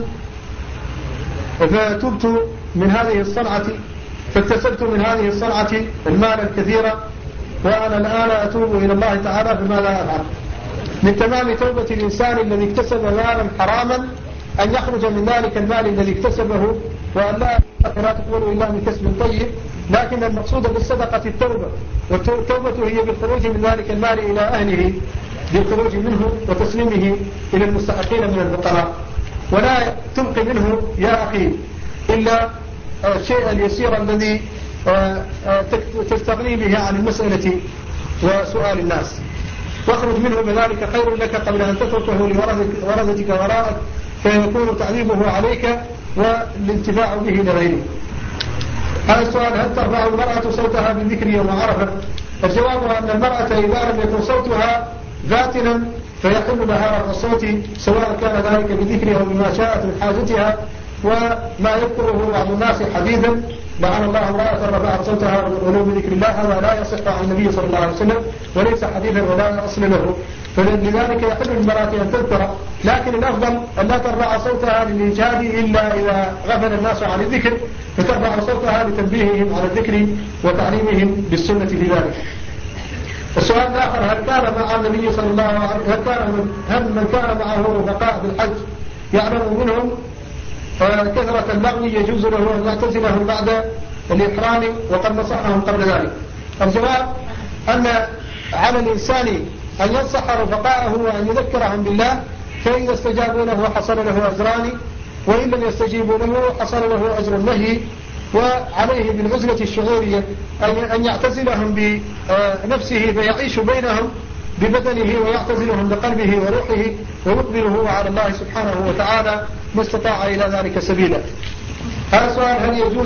فتبت من هذه الصنعة، فاكتسبت من هذه الصنعة المال الكثير، وأنا الآن أتوب إلى الله تعالى، فماذا أفعل؟ من تمام توبة الإنسان الذي اكتسب مالا حراما أن يخرج من ذلك المال الذي اكتسبه، وأن لا تقبل إلا من كسب طيب. لكن المقصود بالصدقة التوبة، والتوبة هي بالخروج من ذلك المال إلى أهله، بالخروج منه وتسليمه إلى المستحقين من الفقراء، ولا تبقي منه يا أخي إلا الشيء اليسير الذي تستغني به عن المسألة وسؤال الناس، واخرج منه بذلك خير لك قبل أن تتركه لورثتك وراءك، فيكون تعذيبه عليك والانتفاع به لغيرك. هذا السؤال: هل ترفع المرأة صوتها بالذكر يوم عرفة؟ الجواب أن المرأة إذا لم يكن صوتها فاتنا فيحل لها رفع الصوت، سواء كان ذلك بذكر أو بما شاءت من حاجتها. وما يذكره بعض الناس حديثا: لعن الله امرأة رفعت صوتها ولو بذكر الله، هذا لا يصح عن النبي صلى الله عليه وسلم وليس حديثا ولا أصل له. فلذلك يحل للمرأة أن تذكر، لكن الأفضل أن لا ترفع صوتها للإجهاد إلا إذا غفل الناس عن الذكر، فترفع صوتها لتنبيههم على الذكر وتعليمهم بالسنة في ذلك. السؤال الآخر: هل كان مع النبي صلى الله عليه وسلم هل من كان معه رفقاء بالحج يعلم منهم كثرة اللغو يجوز له أن يعتزلهم بعد الإحرام وقد نصحهم قبل ذلك؟ الجواب أن على الإنسان أن ينصح رفقاءه وأن يذكرهم بالله، فإذا استجابوا له حصل له أجران، وإن لم يستجيبوا له حصل له أجر النهي. وعليه بالعزلة الشعورية أن يعتزلهم بنفسه فيعيش بينهم ببدنه ويعتزلهم بقلبه وروحه، ويقبل هو على الله سبحانه وتعالى ما استطاع إلى ذلك سبيلا. هذا السؤال: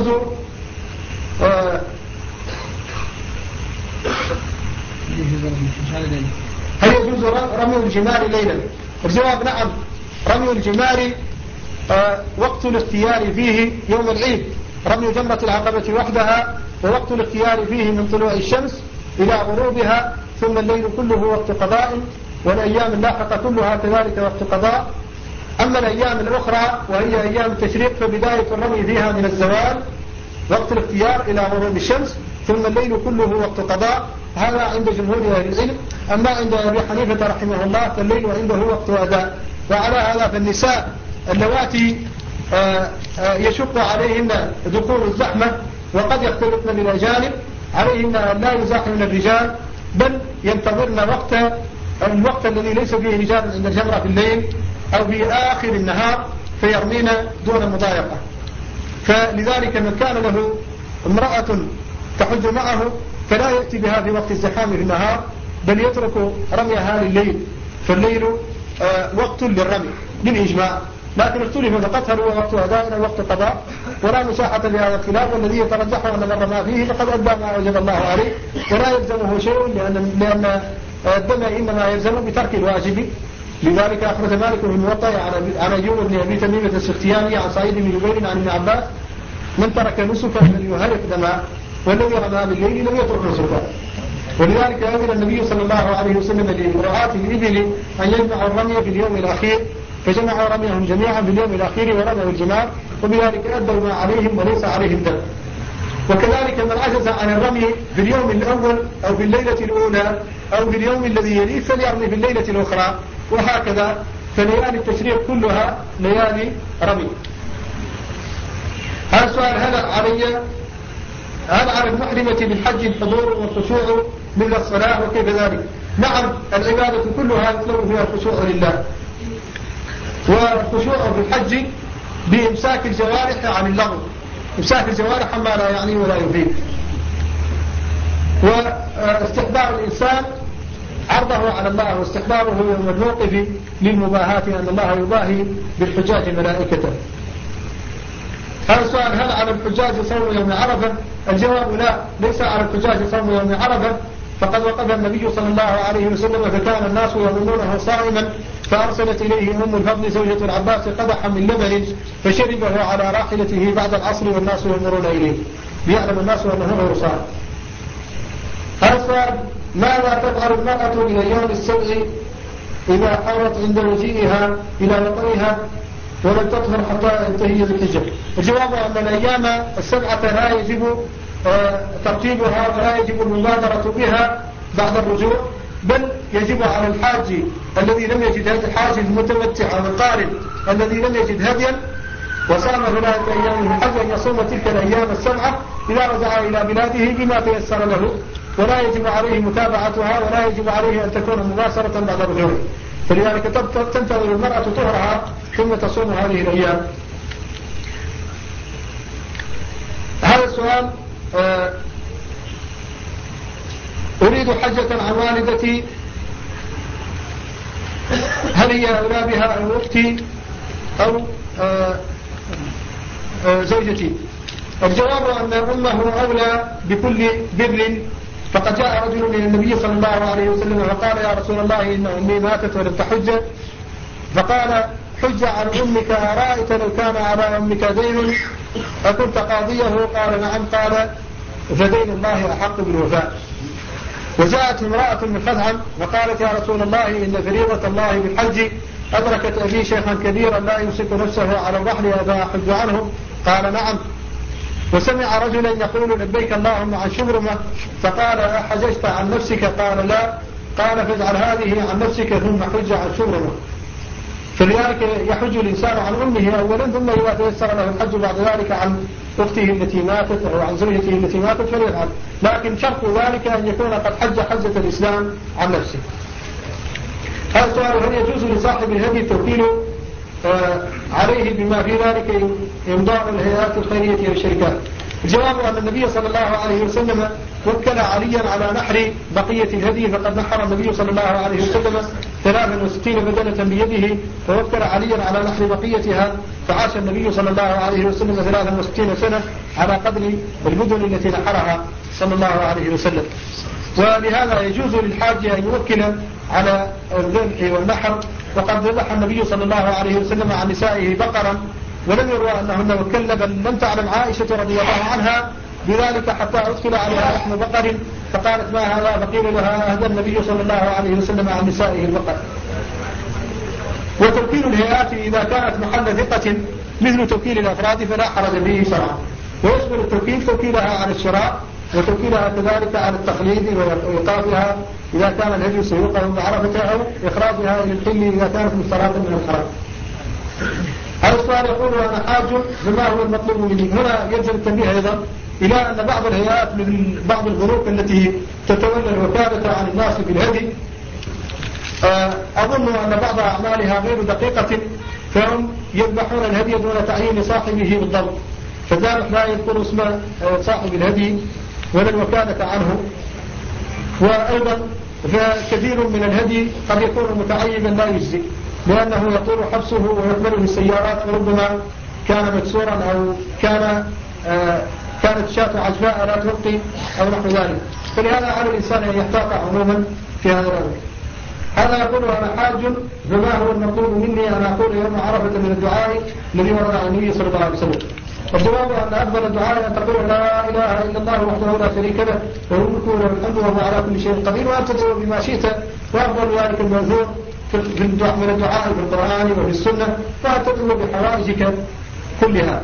هل يجوز رمي الجمار ليلا؟ الجواب: نعم، رمي الجمار وقت الاختيار فيه يوم العيد، رمي جمرة العقبة وحدها، ووقت الاختيار فيه من طلوع الشمس إلى غروبها، ثم الليل كله وقت قضاء، والأيام اللاحقة كلها كذلك وقت قضاء. أما الأيام الأخرى وهي أيام التشريق فبداية الرمي فيها من الزوال وقت الاختيار إلى غروب الشمس، ثم الليل كله وقت قضاء. هذا عند جمهور أهل العلم. أما عند أبي حنيفة رحمه الله فالليل عنده وقت أداء. وعلى هذا فالنساء اللواتي يشق عليهن دخول الزحمة وقد يختلطن بالأجانب عليهن أن لا يزاحمن الرجال، بل ينتظرن الوقت الذي ليس فيه رجال عند الجمرة في الليل أو في آخر النهار فيرمين دون مضايقة. فلذلك من كان له امرأة تحج معه فلا يأتي بها في وقت الزحام في النهار، بل يترك رميها لليل، فالليل وقت للرمي بالإجماع. لكن اختلف فقط هل هو وقت أداء أو وقت قضاء، ولا مساحة لهذا الخلاف، والذي يترجح أن من رمى فيه فقد أدى ما وجب الله عليه ولا يلزمه شيء، لأن الدم إنما يلزم بترك الواجب. لذلك أخرج مالك بن الموطأ عن أيوب بن أبي تميمة السختياني عن سعيد بن جبير عن ابن عباس: من ترك نسكا فليهلك دما، والذي رمى بالليل لم يترك نسكا. ولذلك أذن النبي صلى الله عليه وسلم لرعاة الإبل أن يجمعوا الرمي في اليوم الأخير، فجمعوا رميهم جميعا في اليوم الأخير ورموا الجمار، وبذلك أدوا ما عليهم وليس عليهم دم. وكذلك من عجز عن الرمي في اليوم الأول أو في الليلة الأولى أو في اليوم الذي يليه فليرمي في الليلة الأخرى، وهكذا فليالي التشريق كلها ليالي ربيع. هذا السؤال: هل على المحرمة بالحج الحضور والخشوع مثل الصلاة وكيف ذلك؟ نعم، العبادة كلها يطلب فيها الخشوع لله، والخشوع في الحج بإمساك الجوارح عن اللغو، إمساك الجوارح عما لا يعني ولا يفيد، واستحضار الإنسان عرضه على الله، واستحضاره يوم الموقف للمباهاة أن الله يباهي بالحجاج ملائكته. هذا السؤال: هل على الحجاج صوم يوم عرفة؟ الجواب: لا، ليس على الحجاج صوم يوم عرفة، فقد وقف النبي صلى الله عليه وسلم فكان الناس يظنونه صائما، فأرسلت إليه أم الفضل زوجة العباس قدحا من لبن فشربه على راحلته بعد العصر والناس ينظرون إليه ليعلم الناس أنه غير صائم. هذا السؤال: ماذا تفعل المرأة إلى اليوم السبع إذا حارت عند مجيئها إلى وطنها ولم تطهر حتى ينتهي الحجة؟ الجواب: أن الأيام السبعة لا يجب ترتيبها ولا يجب المبادرة بها بعد الرجوع، بل يجب على الحاج الذي لم يجد هدي، الحاج المتمتع أو القارن الذي لم يجد هديا وصام 3 أيام من الحج أن يصوم تلك الأيام السبعة إذا رجع إلى بلاده بما تيسر له، ولا يجب عليه متابعتها، ولا يجب عليه أن تكون مباشرة بعد الرجوع. فلذلك تنتظر المرأة طهرها ثم تصوم هذه الأيام. هذا السؤال: أريد حجة عن والدتي، هل هي أولى بها أو أختي أو زوجتي؟ الجواب: أن أمه أولى بكل بر، فقد جاء رجل من النبي صلى الله عليه وسلم وقال: يا رسول الله، إن أمي ماتت ولم تحج، فقال: حج عن أمك، أرأيت لو كان على أمك دين أكنت قاضيه؟ قال: نعم. قال: فدين الله أحق بالوفاء. وجاءت امرأة من خثعم وقالت: يا رسول الله، إن فريضة الله بالحج أدركت أبي شيخا كبيرا لا يمسك نفسه على الرحل، أفأحج عنه؟ قال: نعم. وسمع رجلا يقول: لبيك اللهم عن شبرمة، فقال: أحججت عن نفسك؟ قال: لا. قال: فاجعل هذه عن نفسك ثم حج عن شبرمة. فلذلك يحج الإنسان عن أمه أولا، ثم إذا تيسر له الحج بعد ذلك عن أخته التي ماتت أو عن زوجته التي ماتت فليفعل، لكن شرط ذلك أن يكون قد حج حجة الإسلام عن نفسه. هذا السؤال: هل يجوز لصاحب الهدي التوكيل عليه بما في ذلك إمضاء الهيئات الخيرية والشركات؟ الجواب: أن النبي صلى الله عليه وسلم وكل عليا على نحر بقية الهدي، فقد نحر النبي صلى الله عليه وسلم 63 بدنة بيده، فوكل عليا على نحر بقيتها، فعاش النبي صلى الله عليه وسلم 63 سنة على قدر البدن التي نحرها صلى الله عليه وسلم. ولهذا يجوز للحاج أن يوكل على الذبح والنحر، وقد ذبح النبي صلى الله عليه وسلم عن نسائه بقرا ولم يروى أنهن وكلن، بل لم تعلم عائشة رضي الله عنها بذلك حتى أدخل عليها لحم بقر فقالت: ما هذا؟ فقيل لها: أهدى النبي صلى الله عليه وسلم عن نسائه البقر. وتوكيل الهيئات إذا كانت محل ثقة مثل توكيل الأفراد فلا حرج به شرعا، ويشمل التوكيل توكيلها على الشراء، وتوكيلها كذلك على التقليد وإيقافها إذا كان الهدي سيوقه بعرفة، أو إخراجها إلى الحل إذا كانت مستراحة من الحرام. هذا السؤال يقول: أنا حاج، فما هو المطلوب مني؟ هنا يجب التنبيه أيضا إلى أن بعض الهيئات مثل بعض البنوك التي تتولى الوكالة عن الناس بالهدي أظن أن بعض أعمالها غير دقيقة، فهم يذبحون الهدي دون تعيين صاحبه بالضبط، فالذابح لا يذكر اسم صاحب الهدي ولا الوكالة عنه. وأيضا فكثير من الهدي قد يكون متعيبا لا يجزي، لأنه يطول حبسه ويحمله السيارات، وربما كان مكسورا أو كانت شاة عجفاء لا تلقي أو نحو ذلك، فلهذا على الإنسان أن يحتاط عموما في هذا الأمر. هذا يقول: أنا حاج، فما هو المطلوب مني؟ أن أقول يوم عرفة من الدعاء الذي ورد عن النبي صلى الله عليه وسلم. الجواب: أن أفضل الدعاء أن تقول: لا إله إلا الله وحده لا شريك له، له الملك وله الحمد وهو على كل شيء قدير، وأن تدعو بما شئت، وأفضل ذلك المنذور من الدعاء في القرآن وفي السنة، وأن تدعو بحوائجك كلها.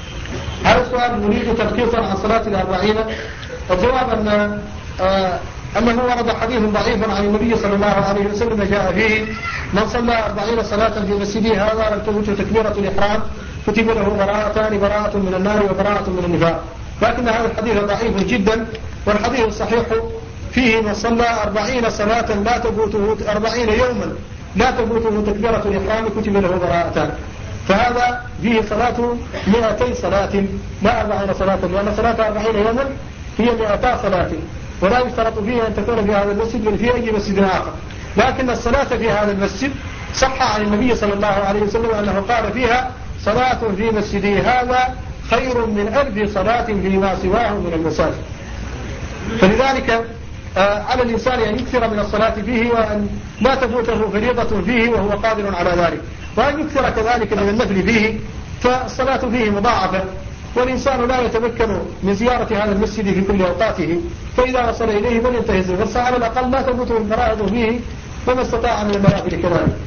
هذا السؤال: نريد تلخيصا عن صلاة 40. الجواب: أن أنه ورد حديث ضعيف عن النبي صلى الله عليه وسلم جاء فيه: من صلى 40 صلاة في مسجده هذا لم تفته تكبيرة الإحرام كتب له براءتان، براءة من النار وبراءة من النفاق. لكن هذا الحديث ضعيف جدا، والحديث الصحيح فيه: من صلى 40 صلاة لا تفوته 40 يوما لا تفوته تكبيرة الإحرام كتب له براءتان. فهذا فيه صلاة 200 صلاة لا 40 صلاة، لأن صلاة 40 يوما هي 200 صلاة، ولا يشترط فيها أن تكون في هذا المسجد بل في أي مسجد آخر. لكن الصلاة في هذا المسجد صح عن النبي صلى الله عليه وسلم أنه قال فيها: صلاة في مسجدي هذا خير من 1000 صلاة فيما سواه من المساجد. فلذلك على الإنسان أن يكثر من الصلاة فيه، وأن لا تفوته فريضة فيه وهو قادر على ذلك، وأن يكثر كذلك من النفل فيه، فالصلاة فيه مضاعفة، والإنسان لا يتمكن من زيارة هذا المسجد في كل أوقاته، فإذا وصل إليه فلينتهز الفرصة، على الأقل لا تفوته الفرائض فيه وما استطاع من النوافل كذلك.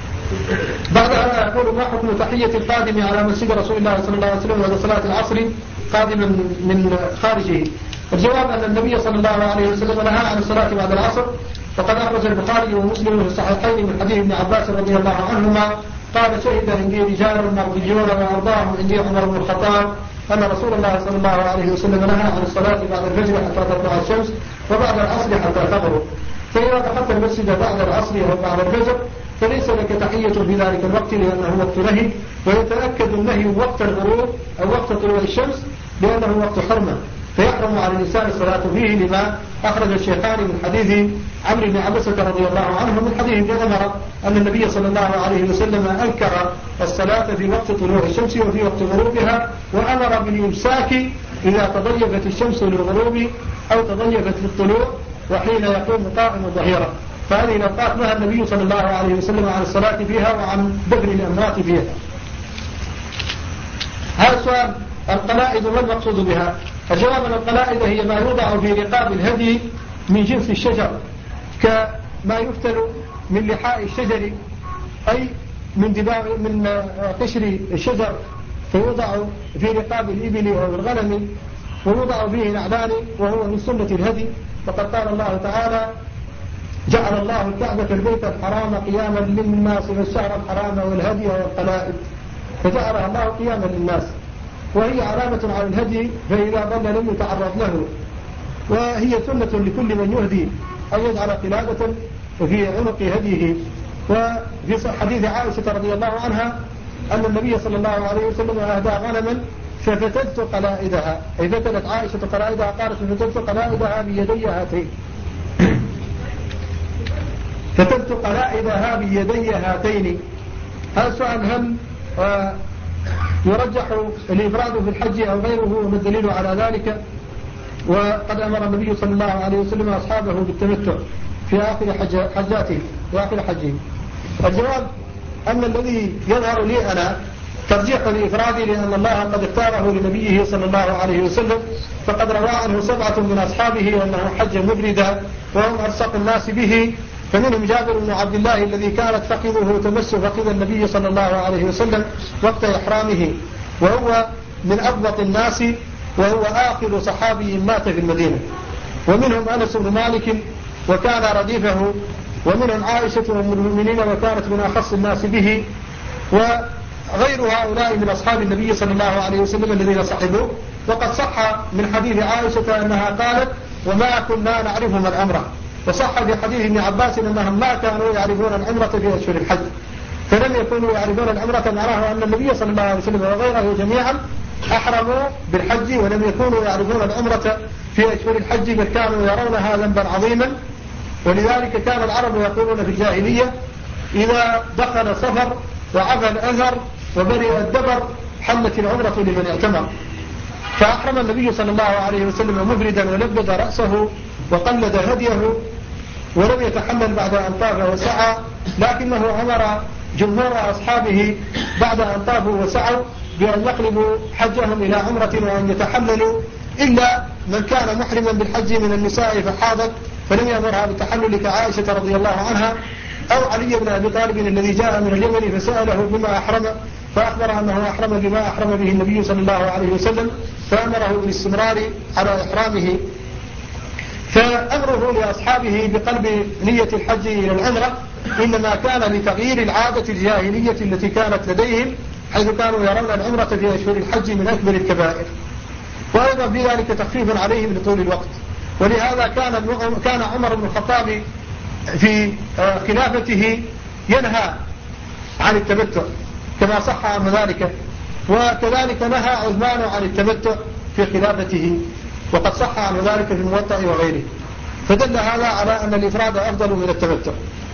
بعدها يقول: ما حكم تحية القادم على مسجد رسول الله صلى الله عليه وسلم بعد صلاة العصر قادما من خارجه؟ الجواب أن النبي صلى الله عليه وسلم نهى عن الصلاة بعد العصر، وقد أخرج البخاري ومسلم في الصحيحين من حديث ابن عباس رضي الله عنهما قال: شهد عندي رجال مرضيون وأرضاهم عندي عمر بن الخطاب أن رسول الله صلى الله عليه وسلم نهى عن الصلاة بعد الفجر حتى تطلع الشمس وبعد العصر حتى تغرب. فإذا دخلت المسجد بعد العصر أو بعد الفجر فليس لك تحية في ذلك الوقت، لأنه وقت نهي، ويتأكد النهي وقت الغروب أو وقت طلوع الشمس لأنه وقت حرمة، فيحرم على الإنسان الصلاة فيه، لما أخرج الشيخان من حديث عمرو بن عبسة رضي الله عنه من حديث ابن عمر أن النبي صلى الله عليه وسلم أنكر الصلاة في وقت طلوع الشمس وفي وقت غروبها، وأمر بالإمساك إذا تضيفت الشمس للغروب أو تضيفت للطلوع وحين يقوم قائم الظهيرة. فهذه الأوقات نهى النبي صلى الله عليه وسلم عن الصلاة فيها وعن دفن الأموات فيها. هذا السؤال: القلائد ما المقصود بها؟ الجواب أن القلائد هي ما يوضع في رقاب الهدي من جنس الشجر، كما يفتل من لحاء الشجر، أي من قشر الشجر، فيوضع في رقاب الإبل أو الغنم، ويوضع فيه نعلان، وهو من سنة الهدي. وقد قال الله تعالى: جعل الله الكعبة البيت الحرام قياما للناس والشهر الحرام والهدي والقلائد، فجعلها الله قياما للناس، وهي علامة على الهدي، فإذا ضل لم يتعرض له، وهي سنة لكل من يهدي أن يجعل قلادة في عنق هديه. وفي حديث عائشة رضي الله عنها أن النبي صلى الله عليه وسلم أهدى غنما ففتلت قلائدها، أي فتلت عائشة قلائدها، قالت: ففتلت قلائدها بيدي هاتين فتلت قلائدها بيدي هاتين. هذا السؤال: هل يرجح الإفراد في الحج أو غيره؟ وما الدليل على ذلك؟ وقد أمر النبي صلى الله عليه وسلم أصحابه بالتمتع في آخر حجاته وآخر حجه. الجواب أن الذي يظهر لي أنا ترجيح الإفراد، لأن الله قد اختاره لنبيه صلى الله عليه وسلم، فقد روى عنه 7 من أصحابه أنه حج مفردا وهم ألصق الناس به، فمنهم جابر بن عبد الله الذي كانت فخذه تمس فخذ النبي صلى الله عليه وسلم وقت إحرامه، وهو من أضبط الناس، وهو آخر صحابي مات في المدينة. ومنهم أنس بن مالك وكان رديفه، ومنهم عائشة أم المؤمنين وكانت من أخص الناس به، وغير هؤلاء من أصحاب النبي صلى الله عليه وسلم الذين صحبوه. وقد صح من حديث عائشة أنها قالت: وما كنا نعرف من العمرة. وصح في حديث ابن عباس أنهم ما كانوا يعرفون العمرة في أشهر الحج، فلم يكونوا يعرفون العمرة، معناه أن النبي صلى الله عليه وسلم وغيره جميعا أحرموا بالحج ولم يكونوا يعرفون العمرة في أشهر الحج، بل كانوا يرونها ذنبا عظيما. ولذلك كان العرب يقولون في الجاهلية: إذا دخل صفر وعفى الأثر وبرئ الدبر حلت العمرة لمن اعتمر. فأحرم النبي صلى الله عليه وسلم مفردا ولبد رأسه وقلد هديه، ولم يتحلل بعد أن طاف وسعى، لكنه أمر جمهور أصحابه بعد أن طافوا وسعوا بأن يقلبوا حجهم إلى عمرة وأن يتحللوا، إلا من كان محرما بالحج من النساء فحاضت فلم يأمرها بالتحلل كعائشة رضي الله عنها، أو علي بن أبي طالب الذي جاء من اليمن فسأله بما أحرم، فأخبر أنه أحرم بما أحرم به النبي صلى الله عليه وسلم، فأمره بالاستمرار على إحرامه. فأمره لأصحابه بقلب نية الحج إلى العمرة إنما كان لتغيير العادة الجاهلية التي كانت لديهم، حيث كانوا يرون العمرة في أشهر الحج من أكبر الكبائر، وأيضا في ذلك تخفيف عليهم لطول الوقت. ولهذا كان عمر بن الخطاب في خلافته ينهى عن التمتع كما صح عن ذلك، وكذلك نهى عثمان عن التمتع في خلافته، وقد صح عن ذلك في الموطأ وغيره، فدل هذا على أن الإفراد أفضل من التمتع.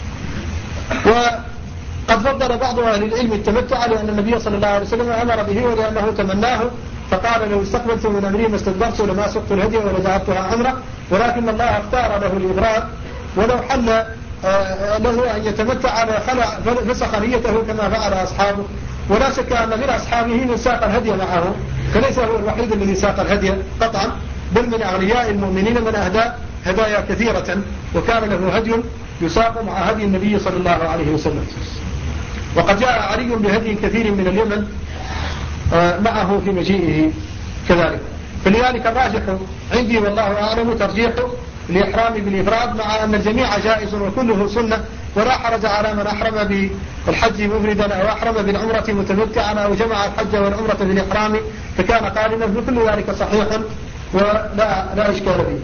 وقد فضل بعض أهل العلم التمتع لأن النبي صلى الله عليه وسلم أمر به ولأنه تمناه، فقال لو استقبلت من أمري ما استدبرت لما سقت الهدي ولجعلتها عمرة، ولكن الله اختار له الإفراد، ولو حل له أن يتمتع فسخ نيته كما فعل أصحابه. ولا شك أن من أصحابه من ساق الهدي معه، فليس هو الوحيد الذي ساق الهدي قطعا، بل من أغنياء المؤمنين من أهدى هدايا كثيرة، وكان له هدي يساق مع هدي النبي صلى الله عليه وسلم. وقد جاء علي بهدي كثير من اليمن معه في مجيئه كذلك. فلذلك الراجح عندي والله أعلم ترجيح الإحرام بالإفراد، مع أن الجميع جائز وكله سنة، ولا حرج على من أحرم بالحج مفردا أو أحرم بالعمرة متمتعا أو جمع الحج والعمرة بالإحرام فكان قارنا، بكل ذلك صحيح ولا إشكال به.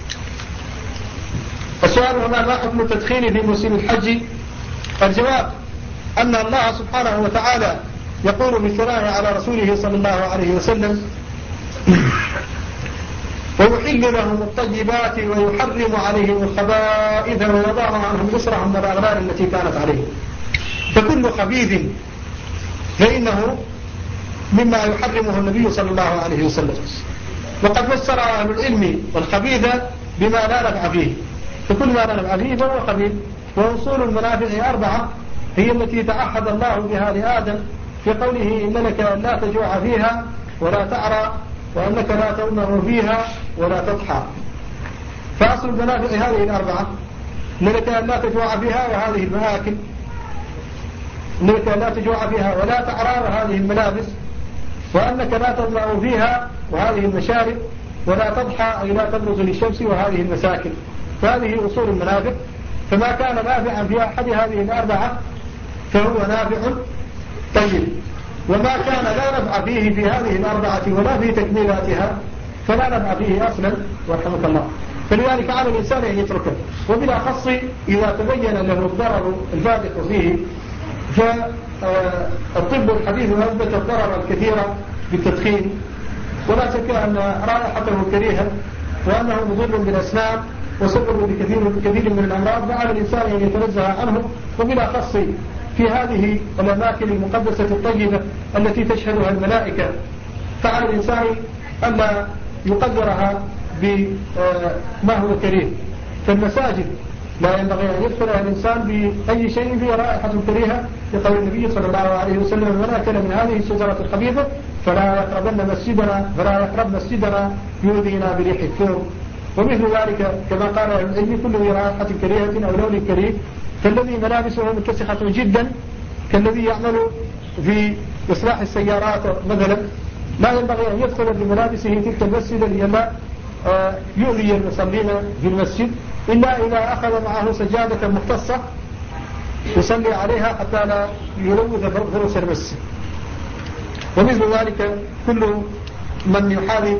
السؤال هنا: ما حكم التدخين في موسم الحج؟ الجواب أن الله سبحانه وتعالى يقول بالثناء على رسوله صلى الله عليه وسلم: ويحل لهم الطيبات ويحرم عليهم الخبائث ويضع عنهم إصرهم والأغلال التي كانت عليهم. فكل خبيث فإنه مما يحرمه النبي صلى الله عليه وسلم. وقد فسر أهل العلم الخبيث بما لا نفع فيه، فكل ما لا نفع فيه فهو خبيث. وأصول المنافع 4 هي التي تعهد الله بها لآدم في قوله: إن لك لا تجوع فيها ولا تعرى وأنك لا تؤمر فيها ولا تضحى. فأصل المنافع هذه 4: إن لك لا تجوع فيها وهذه المآكل، إن لك لا تجوع فيها ولا تعرى وهذه الملابس، وأنك لا تؤمر فيها وهذه المشارب، ولا تضحى أي لا تبرز للشمس وهذه المساكن. فهذه أصول المنافع، فما كان نافعا في أحد هذه 4 فهو نافع طيب، وما كان لا نفع فيه في هذه 4 ولا في تكميلاتها فلا نفع فيه أصلا ورحمك الله. فلذلك على الإنسان أن يتركه، وبالأخص إذا تبين له الضرر الفادح فيه. فالطب الحديث أثبت الضرر الكثير بالتدخين، ولا شك أن رائحته كريهة وأنه مضر بالأسنان وسبب بكثير من الأمراض، فعلى الإنسان أن يتنزه عنه، وبالأخص في هذه الأماكن المقدسة الطيبة التي تشهدها الملائكة، فعلى الإنسان ألا يقدرها بما هو كريه. فالمساجد لا ينبغي أن يدخلها الإنسان بأي شيء فيه رائحة كريهة، لقول النبي صلى الله عليه وسلم: من أكل من هذه الشجرة الخبيثة فلا يقرب مسجدنا يؤذينا بريح الثوم. ومثل ذلك كما قال العلم: كل ذي رائحة كريهة أو لون كريه، فالذي ملابسه متسخة جدا كالذي يعمل في إصلاح السيارات مثلا لا ينبغي أن يدخل بملابسه تلك المسجد لئلا يؤذي المصلين في المسجد، إلا إذا أخذ معه سجادة مختصة يصلي عليها حتى لا يلوث فرش المسجد. ومثل ذلك كل من يحاول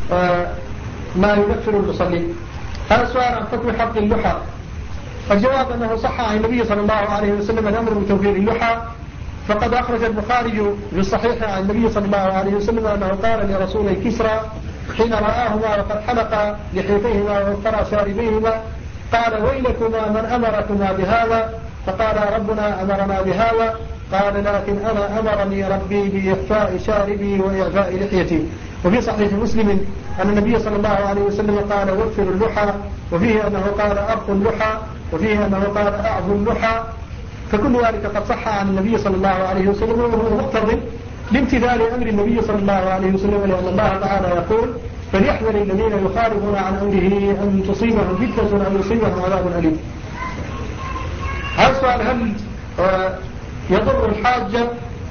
ما يكفر المصلين. هذا السؤال عن حكم حق اللحى. الجواب أنه صح عن النبي صلى الله عليه وسلم الأمر بتوفير اللحى، فقد أخرج البخاري في الصحيح عن النبي صلى الله عليه وسلم أنه قال لرسولي كسرى حين رآهما وقد حلق لحيتيهما ووفر شاربيهما: قال ويلكما من أمركما بهذا؟ فقال ربنا أمرنا بهذا. قال لكن أنا أمرني ربي بإخفاء شاربي وإعفاء لحيتي. وفي صحيح مسلم أن النبي صلى الله عليه وسلم قال وفر اللحى، وفيه أنه قال أرخوا اللحى، وفيه أنه قال أعفوا اللحى. فكل ذلك قد صح عن النبي صلى الله عليه وسلم، وهو مقتضي لامتثال أمر النبي صلى الله عليه وسلم، لأن الله تعالى يقول: فليحذر الذين يخالفون عن أمره أن تصيبهم فتنة أو يصيبهم عذاب أليم. هذا السؤال: هل يضر الحاج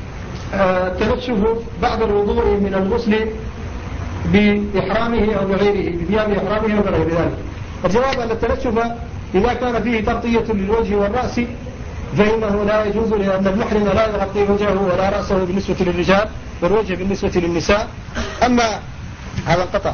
التنشف بعد الوضوء من الغسل بإحرامه أو بغيره، بثياب إحرامه أو بغير ذلك؟ الجواب أن التنشف إذا كان فيه تغطية للوجه والرأس فإنه لا يجوز، لأن المحرم لا يغطي وجهه ولا رأسه بالنسبة للرجال والوجه بالنسبة للنساء. أما هذا القطع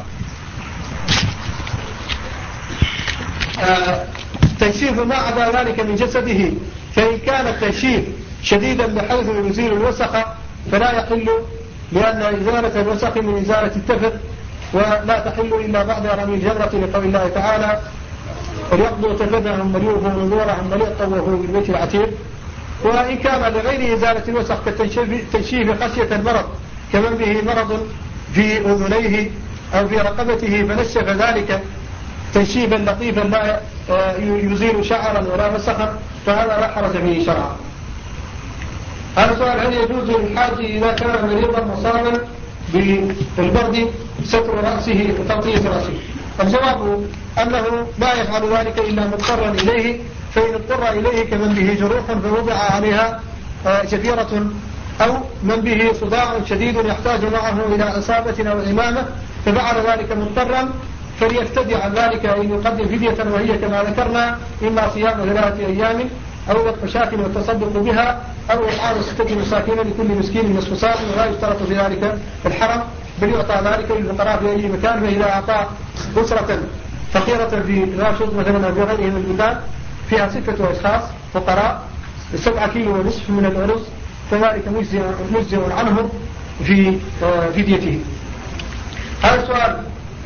تنشيف ما عدا ذلك من جسده، فإن كان التنشيف شديدا بحيث يزيل الوسخ فلا يحل، لأن إزالة الوسخ من إزالة التفر، ولا تحل إلا بعد رمي الجمرة، لقول الله تعالى وليقضوا تفرهم وليوفوا نذورهم وليطوفوا بالبيت العتيق. وإن كان لغير إزالة الوسخ كالتنشيف خشية المرض كمن به مرض في أذنيه أو في رقبته فنشف ذلك تنشيفا لطيفا لا يزيل شعرا ولا وسخا فهذا لا حرج فيه شرعا. هذا سؤال: هل يجوز للحاج إذا كان مريضا مصابا بالبرد ستر رأسه وتغطية رأسه؟ الجواب أنه لا يفعل ذلك إلا مضطرا إليه، فإن اضطر إليه كمن به جروح فوضع عليها شفيرة، أو من به صداع شديد يحتاج معه إلى إصابة أو إمامة ففعل ذلك مضطرا فليفتدي عن ذلك أن يقدم فدية، وهي كما ذكرنا إما صيام 3 أيام أو ذبح شاة والتصدق بها أو إطعام 6 مساكين لكل مسكين نصف صاع، ولا يشترط في ذلك الحرم، بل يعطى ذلك للفقراء في أي مكان. فإذا أعطى أسرة فقيرة في راشد مثلا أو في غيره من البلدان فيها 6 أشخاص فقراء 7 كيلو ونصف من الأرز فذلك مجزئ عنهم في فديته. هذا السؤال: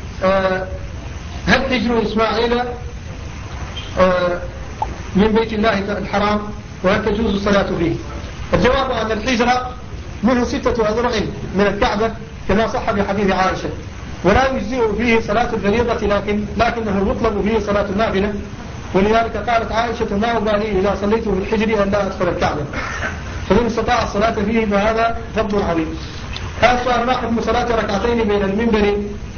هل حجر إسماعيل من بيت الله الحرام وهل تجوز الصلاة فيه؟ الجواب أن الحجر منه 6 أذرع من الكعبة كما صح بحديث عائشة، ولا يجزئ فيه صلاة الفريضة لكنه يطلب فيه صلاة النافلة، ولذلك قالت عائشة: ما أبالي إذا صليت في الحجر أن لا أدخل الكعبة، فمن استطاع الصلاة فيه فهذا فضل عظيم. هذا السؤال: ما حكم صلاة ركعتين بين المنبر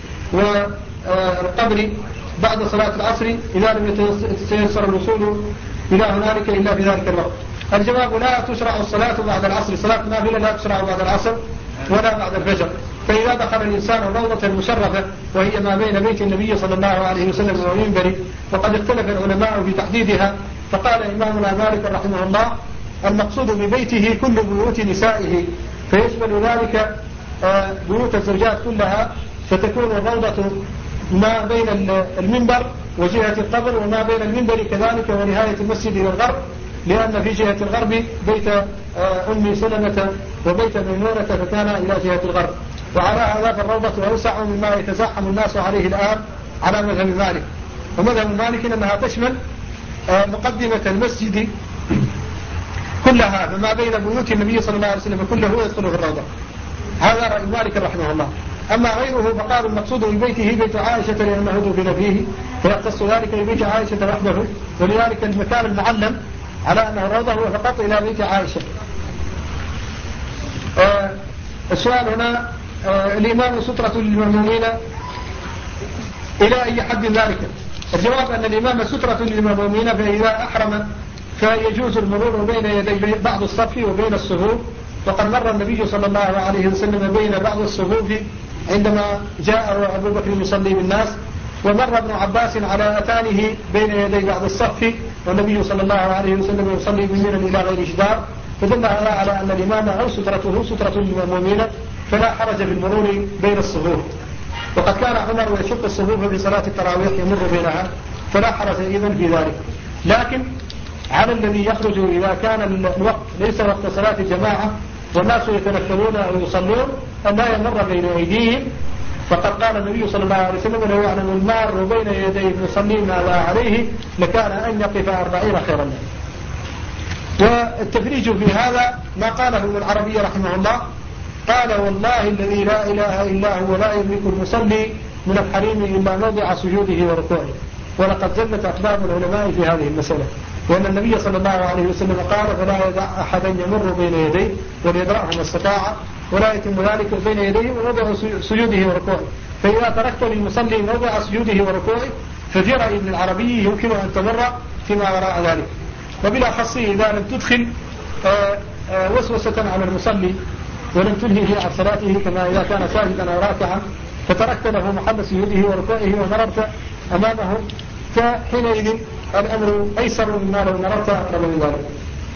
والقبر بعد صلاة العصر إذا لم يتيسر الوصول إلى هنالك إلا في ذلك الوقت؟ الجواب: لا تشرع الصلاة بعد العصر، صلاة النافلة لا تشرع بعد العصر ولا بعد الفجر. فإذا دخل الإنسان الروضة المشرفة وهي ما بين بيت النبي صلى الله عليه وسلم ومنبره، وقد اختلف العلماء في تحديدها، فقال إمامنا مالك رحمه الله: المقصود ببيته كل بيوت نسائه، فيشمل ذلك بيوت الزوجات كلها، فتكون الروضة ما بين المنبر وجهة القبر وما بين المنبر كذلك ونهاية المسجد إلى الغرب، لأن في جهة الغرب بيت أم سلمة وبيت ميمونة فكان إلى جهة الغرب، وعلى هذا فالروضة أوسع مما يتزاحم الناس عليه الآن على مذهب مالك. ومذهب مالك أنها تشمل مقدمة المسجد كلها فما بين بيوت النبي صلى الله عليه وسلم كله يدخل في الروضة. هذا رأي مالك رحمه الله. أما غيره فقالوا المقصود من بيته بيت عائشة لأنه دفن فيه، فيختص ذلك ببيت عائشة وحده، ولذلك المكان المعلم على أنه الروضة هو فقط إلى بيت عائشة. السؤال هنا: الإمام سترة للمأمومين إلى أي حد ذلك؟ الجواب أن الإمام سترة للمأمومين، فإذا أحرم فيجوز المرور بين يدي بعض الصف وبين الصفوف، وقد مر النبي صلى الله عليه وسلم بين بعض الصفوف عندما جاء أبو بكر يصلي بالناس، ومر ابن عباس على أتانه بين يدي بعض الصف والنبي صلى الله عليه وسلم يصلي بمينا إلى غير جدار، فدل هذا على أن الإمام أو سترته سترة للمأمومين فلا حرج في المرور بين الصفوف. وقد كان عمر يشق الصفوف في صلاة التراويح يمر بينها فلا حرج إذن في ذلك. لكن على الذي يخرج إذا كان الوقت ليس وقت صلاة الجماعة والناس يتنفلون أو يصلون أن لا يمر بين أيديهم، فقد قال النبي صلى الله عليه وسلم: لو يعلم المار بين يدي المصلي ماذا عليه لكان أن يقف 40 خيرا له. والتفريج في هذا ما قاله ابن العربي رحمه الله، قال: والله الذي لا إله إلا هو لا يملك المصلي من الحريم إلا موضع سجوده وركوعه. ولقد زلت أقدام العلماء في هذه المسألة، وأن النبي صلى الله عليه وسلم قال: فلا يدع أحدا يمر بين يديه وليدرأه ما استطاع، ولا يتم ذلك بين يديه وموضع سجوده وركوعه. فإذا تركت للمصلي موضع سجوده وركوعه ففي رأي ابن العربي يمكن أن تمر فيما وراء ذلك. وبالأخص إذا لم تدخل وسوسة على المصلي ولم تنهي عن صلاته، كما إذا كان ساجدا أو راكعا فتركت له محل سجوده وركوعه ومررت أمامه فحينئذ الأمر أيسر مما لو مررت أقرب من ذلك.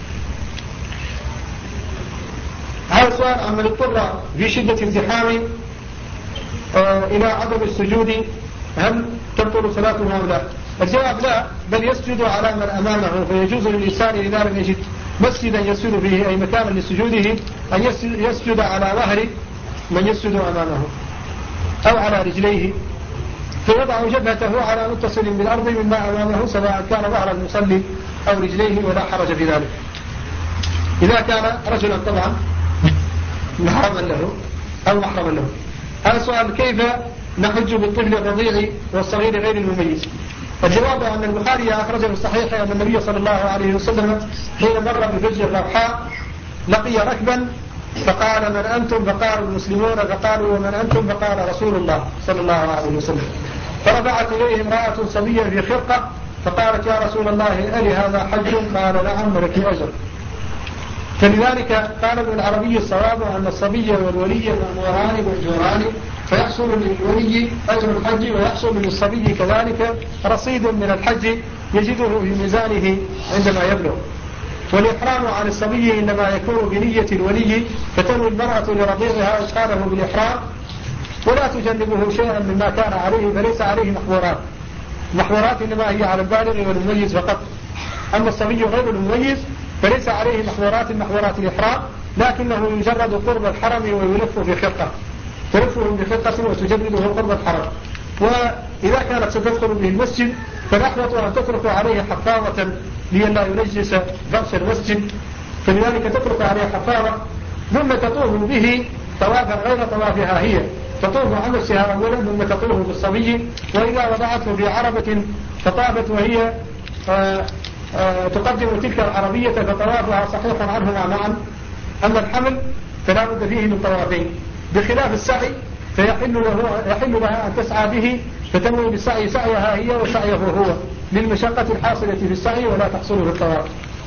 هذا سؤال عن من اضطر في شدة الزحام إلى عدم السجود هل تبطل صلاته أم لا؟ الجواب لا، بل يسجد على من أمامه، فيجوز للإنسان إذا لم يجد مسجدا يسجد فيه أي مكانا لسجوده أن يسجد على ظهر من يسجد أمامه أو على رجليه، فيضع جبهته على متصل بالأرض مما أمامه سواء كان ظهر المصلي أو رجليه ولا حرج في ذلك، إذا كان رجلا طبعا محرما له أو محرما له. هذا سؤال: كيف نحج بالطفل الرضيع والصغير غير المميز؟ الجواب أن البخاري أخرج في الصحيح أن النبي صلى الله عليه وسلم حين مر بفجر الروحاء لقي ركبا فقال: من أنتم؟ فقالوا: المسلمون. فقالوا: ومن أنتم؟ فقال: رسول الله صلى الله عليه وسلم. فرفعت إليه امرأة صبية في خرقة فقالت: يا رسول الله ألي هذا حج؟ قال: نعم ولك أجر. فلذلك قال ابن العربي: الصواب أن الصبي والولي مأموران بالجوران، فيحصل للولي أجر الحج ويحصل للصبي كذلك رصيد من الحج يجده في ميزانه عندما يبلغ. والإحرام عن الصبي إنما يكون بنية الولي، فتنوي المرأة لرضيعها إدخاله بالإحرام ولا تجنبه شيئا مما كان عليه، فليس عليه محظورات إنما هي على البالغ والمميز فقط. أما الصبي غير المميز فليس عليه محظورات الإحرام، لكنه يجرد قرب الحرم ويلف في خرقة، تلفه بخرقة وتجرده قرب الحرم. وإذا كانت ستدخل به المسجد فالأحوط أن تترك عليه حفاظة لئلا ينجس فرش المسجد، فلذلك تترك عليه حفاظة ثم تطوف به طوافا غير طوافها هي، تطوف عن نفسها أولا ثم تطوف بالصبي، وإذا وضعته في عربة فطافت وهي تقدم تلك العربية فطوافها صحيح عنهما معا. أما الحمل فلا بد فيه من طوافين، بخلاف السعي فيحل لها أن تسعى به، فتنوي بالسعي سعيها هي وسعيه هو للمشقة الحاصلة في السعي ولا تحصل في الطواف.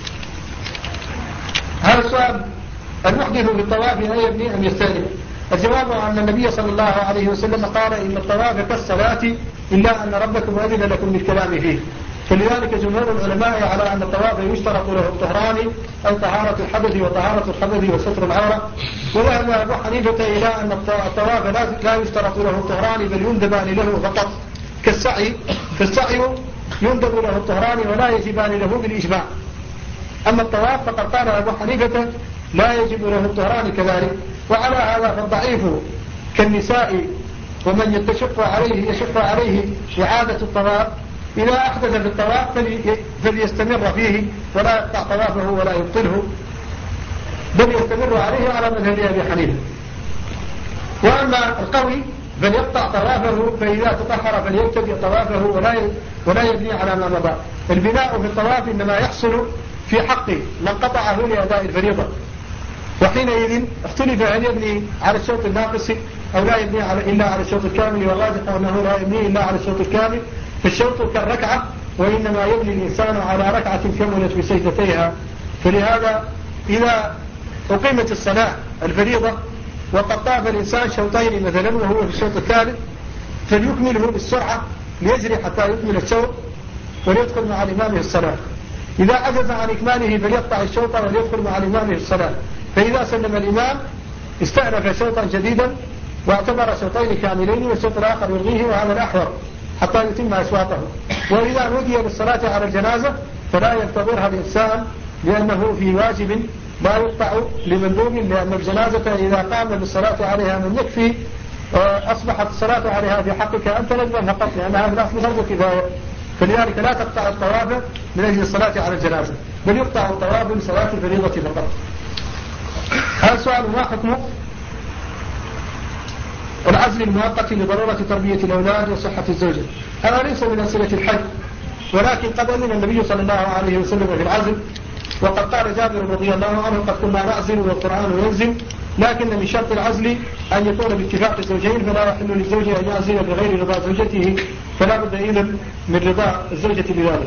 هذا السؤال: المحدث بالطواف أن يبني أم يستأنف؟ الجواب أن النبي صلى الله عليه وسلم قال: إن الطواف كالصلاة إلا أن ربكم أذن لكم بالكلام فيه. فلذلك جمهور العلماء على أن الطواف يشترط له الطهران، أي طهارة الحدث وطهارة الخبث وستر العورة. وذهب أبو حنيفة إلى أن الطواف لا يشترط له الطهران بل يندبان له فقط كالسعي، فالسعي يندب له الطهران ولا يجبان له بالإجماع. أما الطواف فقد قال أبو حنيفة لا يجب له الطهران كذلك. وعلى هذا فالضعيف كالنساء ومن يشق عليه إعادة الطواف إذا أحدث في الطواف فليستمر فيه ولا يقطع طوافه ولا يبطله، بل يستمر عليه على مذهب أبي حنيفة. وأما القوي فليقطع طوافه، فإذا تطهر فليبتدئ طوافه ولا يبني على ما مضى. البناء في الطواف إنما يحصل في حق من قطعه لأداء الفريضة، وحينئذ اختلف هل يبني على الشوط الناقص أو لا يبني إلا على الشوط الكامل، والراجح أنه لا يبني إلا على الشوط الكامل، فالشوط كالركعة وإنما يبني الإنسان على ركعة كملت بسجدتيها. فلهذا إذا أقيمت الصلاة الفريضة وقد طاف الإنسان شوطين مثلا وهو في الشوط الثالث فليكمله بالسرعة ليجري حتى يكمل الشوط وليدخل مع الإمام الصلاة. إذا عجز عن إكماله فليقطع الشوط وليدخل مع الإمام الصلاة. فإذا سلم الإمام استأنف شوطا جديدا واعتبر شوطين كاملين والشوط الآخر يلغيه، وهذا الأحوط حتى يتم أشواطه. وإذا نودي بالصلاة على الجنازة فلا ينتظرها الإنسان لأنه في واجب لا يقطع لمندوب، لأن الجنازة إذا قام بالصلاة عليها من يكفي أصبحت الصلاة عليها في حقك أنت ندبا فقط، لأنها من أصل فرض كفاية. فلذلك لا تقطع الطواف من أجل الصلاة على الجنازة، بل يقطع الطواف لصلاة الفريضة فقط. هذا السؤال: ما حكمه العزل المؤقت لضرورة تربية الأولاد وصحة الزوجة؟ هذا ليس من أسئلة الحج، ولكن قد أذن النبي صلى الله عليه وسلم في العزل، وقد قال جابر رضي الله عنه: قد كنا نعزل والقرآن ينزل، لكن من شرط العزل أن يكون باتفاق الزوجين، فلا يحل للزوج أن يعزل بغير رضا زوجته، فلا بد إذن من رضا الزوجة بذلك.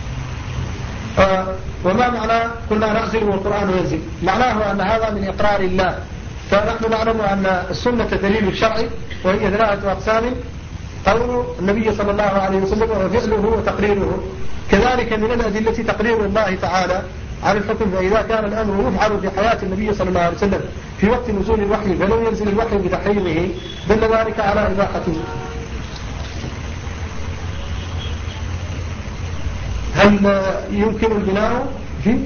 وما معنى كنا نعزل والقرآن ينزل؟ معناه أن هذا من إقرار الله. فنحن نعلم أن السنة دليل الشرعي وهي 3 أقسام: قول النبي صلى الله عليه وسلم وفعله وتقريره. كذلك من الأدلة تقرير الله تعالى على الحكم، فإذا كان الأمر يفعل في حياة النبي صلى الله عليه وسلم في وقت نزول الوحي فلم ينزل الوحي بتحريمه دل ذلك على إباحته. هل يمكن البناء في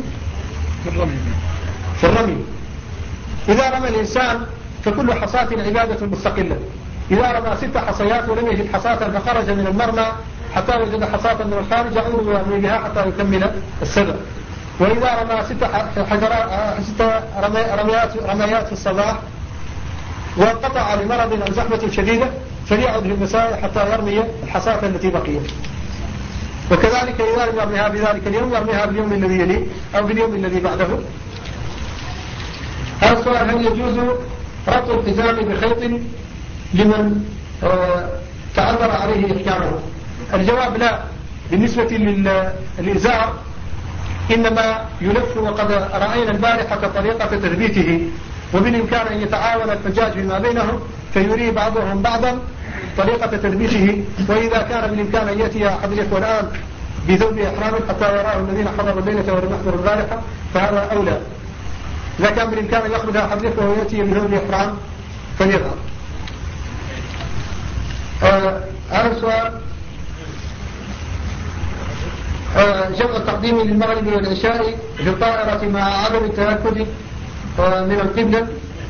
الرمي؟ إذا رمى الإنسان فكل حصاة عبادة مستقلة. إذا رمى 6 حصيات ولم يجد حصاة فخرج من المرمى حتى وجد حصاة من الخارج يعود ويرمي بها حتى يكمل السبع. وإذا رمى 6 رميات في الصباح وانقطع لمرض أو زحمة شديدة فليعد في المساء حتى يرمي الحصاة التي بقيت. وكذلك إذا لم يرميها بذلك اليوم يرميها باليوم الذي يليه أو باليوم الذي بعده. هذا السؤال: هل يجوز ربط الحزام بخيط لمن تعذر عليه إحكامه؟ الجواب لا. بالنسبة للإزار إنما يلف، وقد رأينا البارحة طريقة تثبيته، وبالإمكان أن يتعاون الحجاج فيما بينهم فيري بعضهم بعضا طريقة تثبيته. وإذا كان بالإمكان أن يأتي أحد الإخوة الآن بثوب إحرام حتى يراه الذين حضروا الليلة ولم يحضروا البارحة فهذا أولى. إذا كان بالإمكان أن يخرج أحد الإخوة ويأتي بثوب إحرام فليظهر. هذا السؤال: جمع التقديم للمغرب والعشاء في الطائرة مع عدم التأكد من القبلة،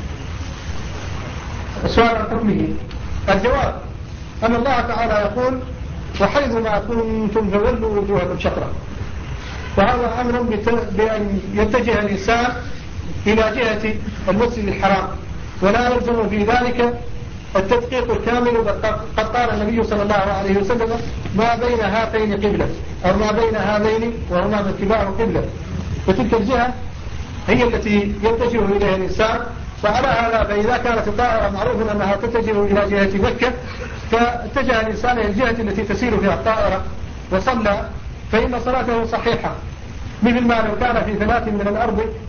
سؤال عن حكمه. الجواب أن الله تعالى يقول: وحيثما كنتم فولوا وجوهكم شطرة. وهذا أمر بأن يتجه الإنسان إلى جهة المسجد الحرام، ولا يلزم في ذلك التدقيق الكامل. قد قال النبي صلى الله عليه وسلم: ما بين هاتين قبلة، أو ما بين هذين وهما منكباه قبلة. فتلك الجهة هي التي يتجه إليها الإنسان. وعلى هذا فإذا كانت الطائرة معروف أنها تتجه إلى جهة مكة فاتجه الإنسان إلى الجهة التي تسير فيها الطائرة وصلى فإن صلاته صحيحة، مثل ما لو كان في 3 من الأرض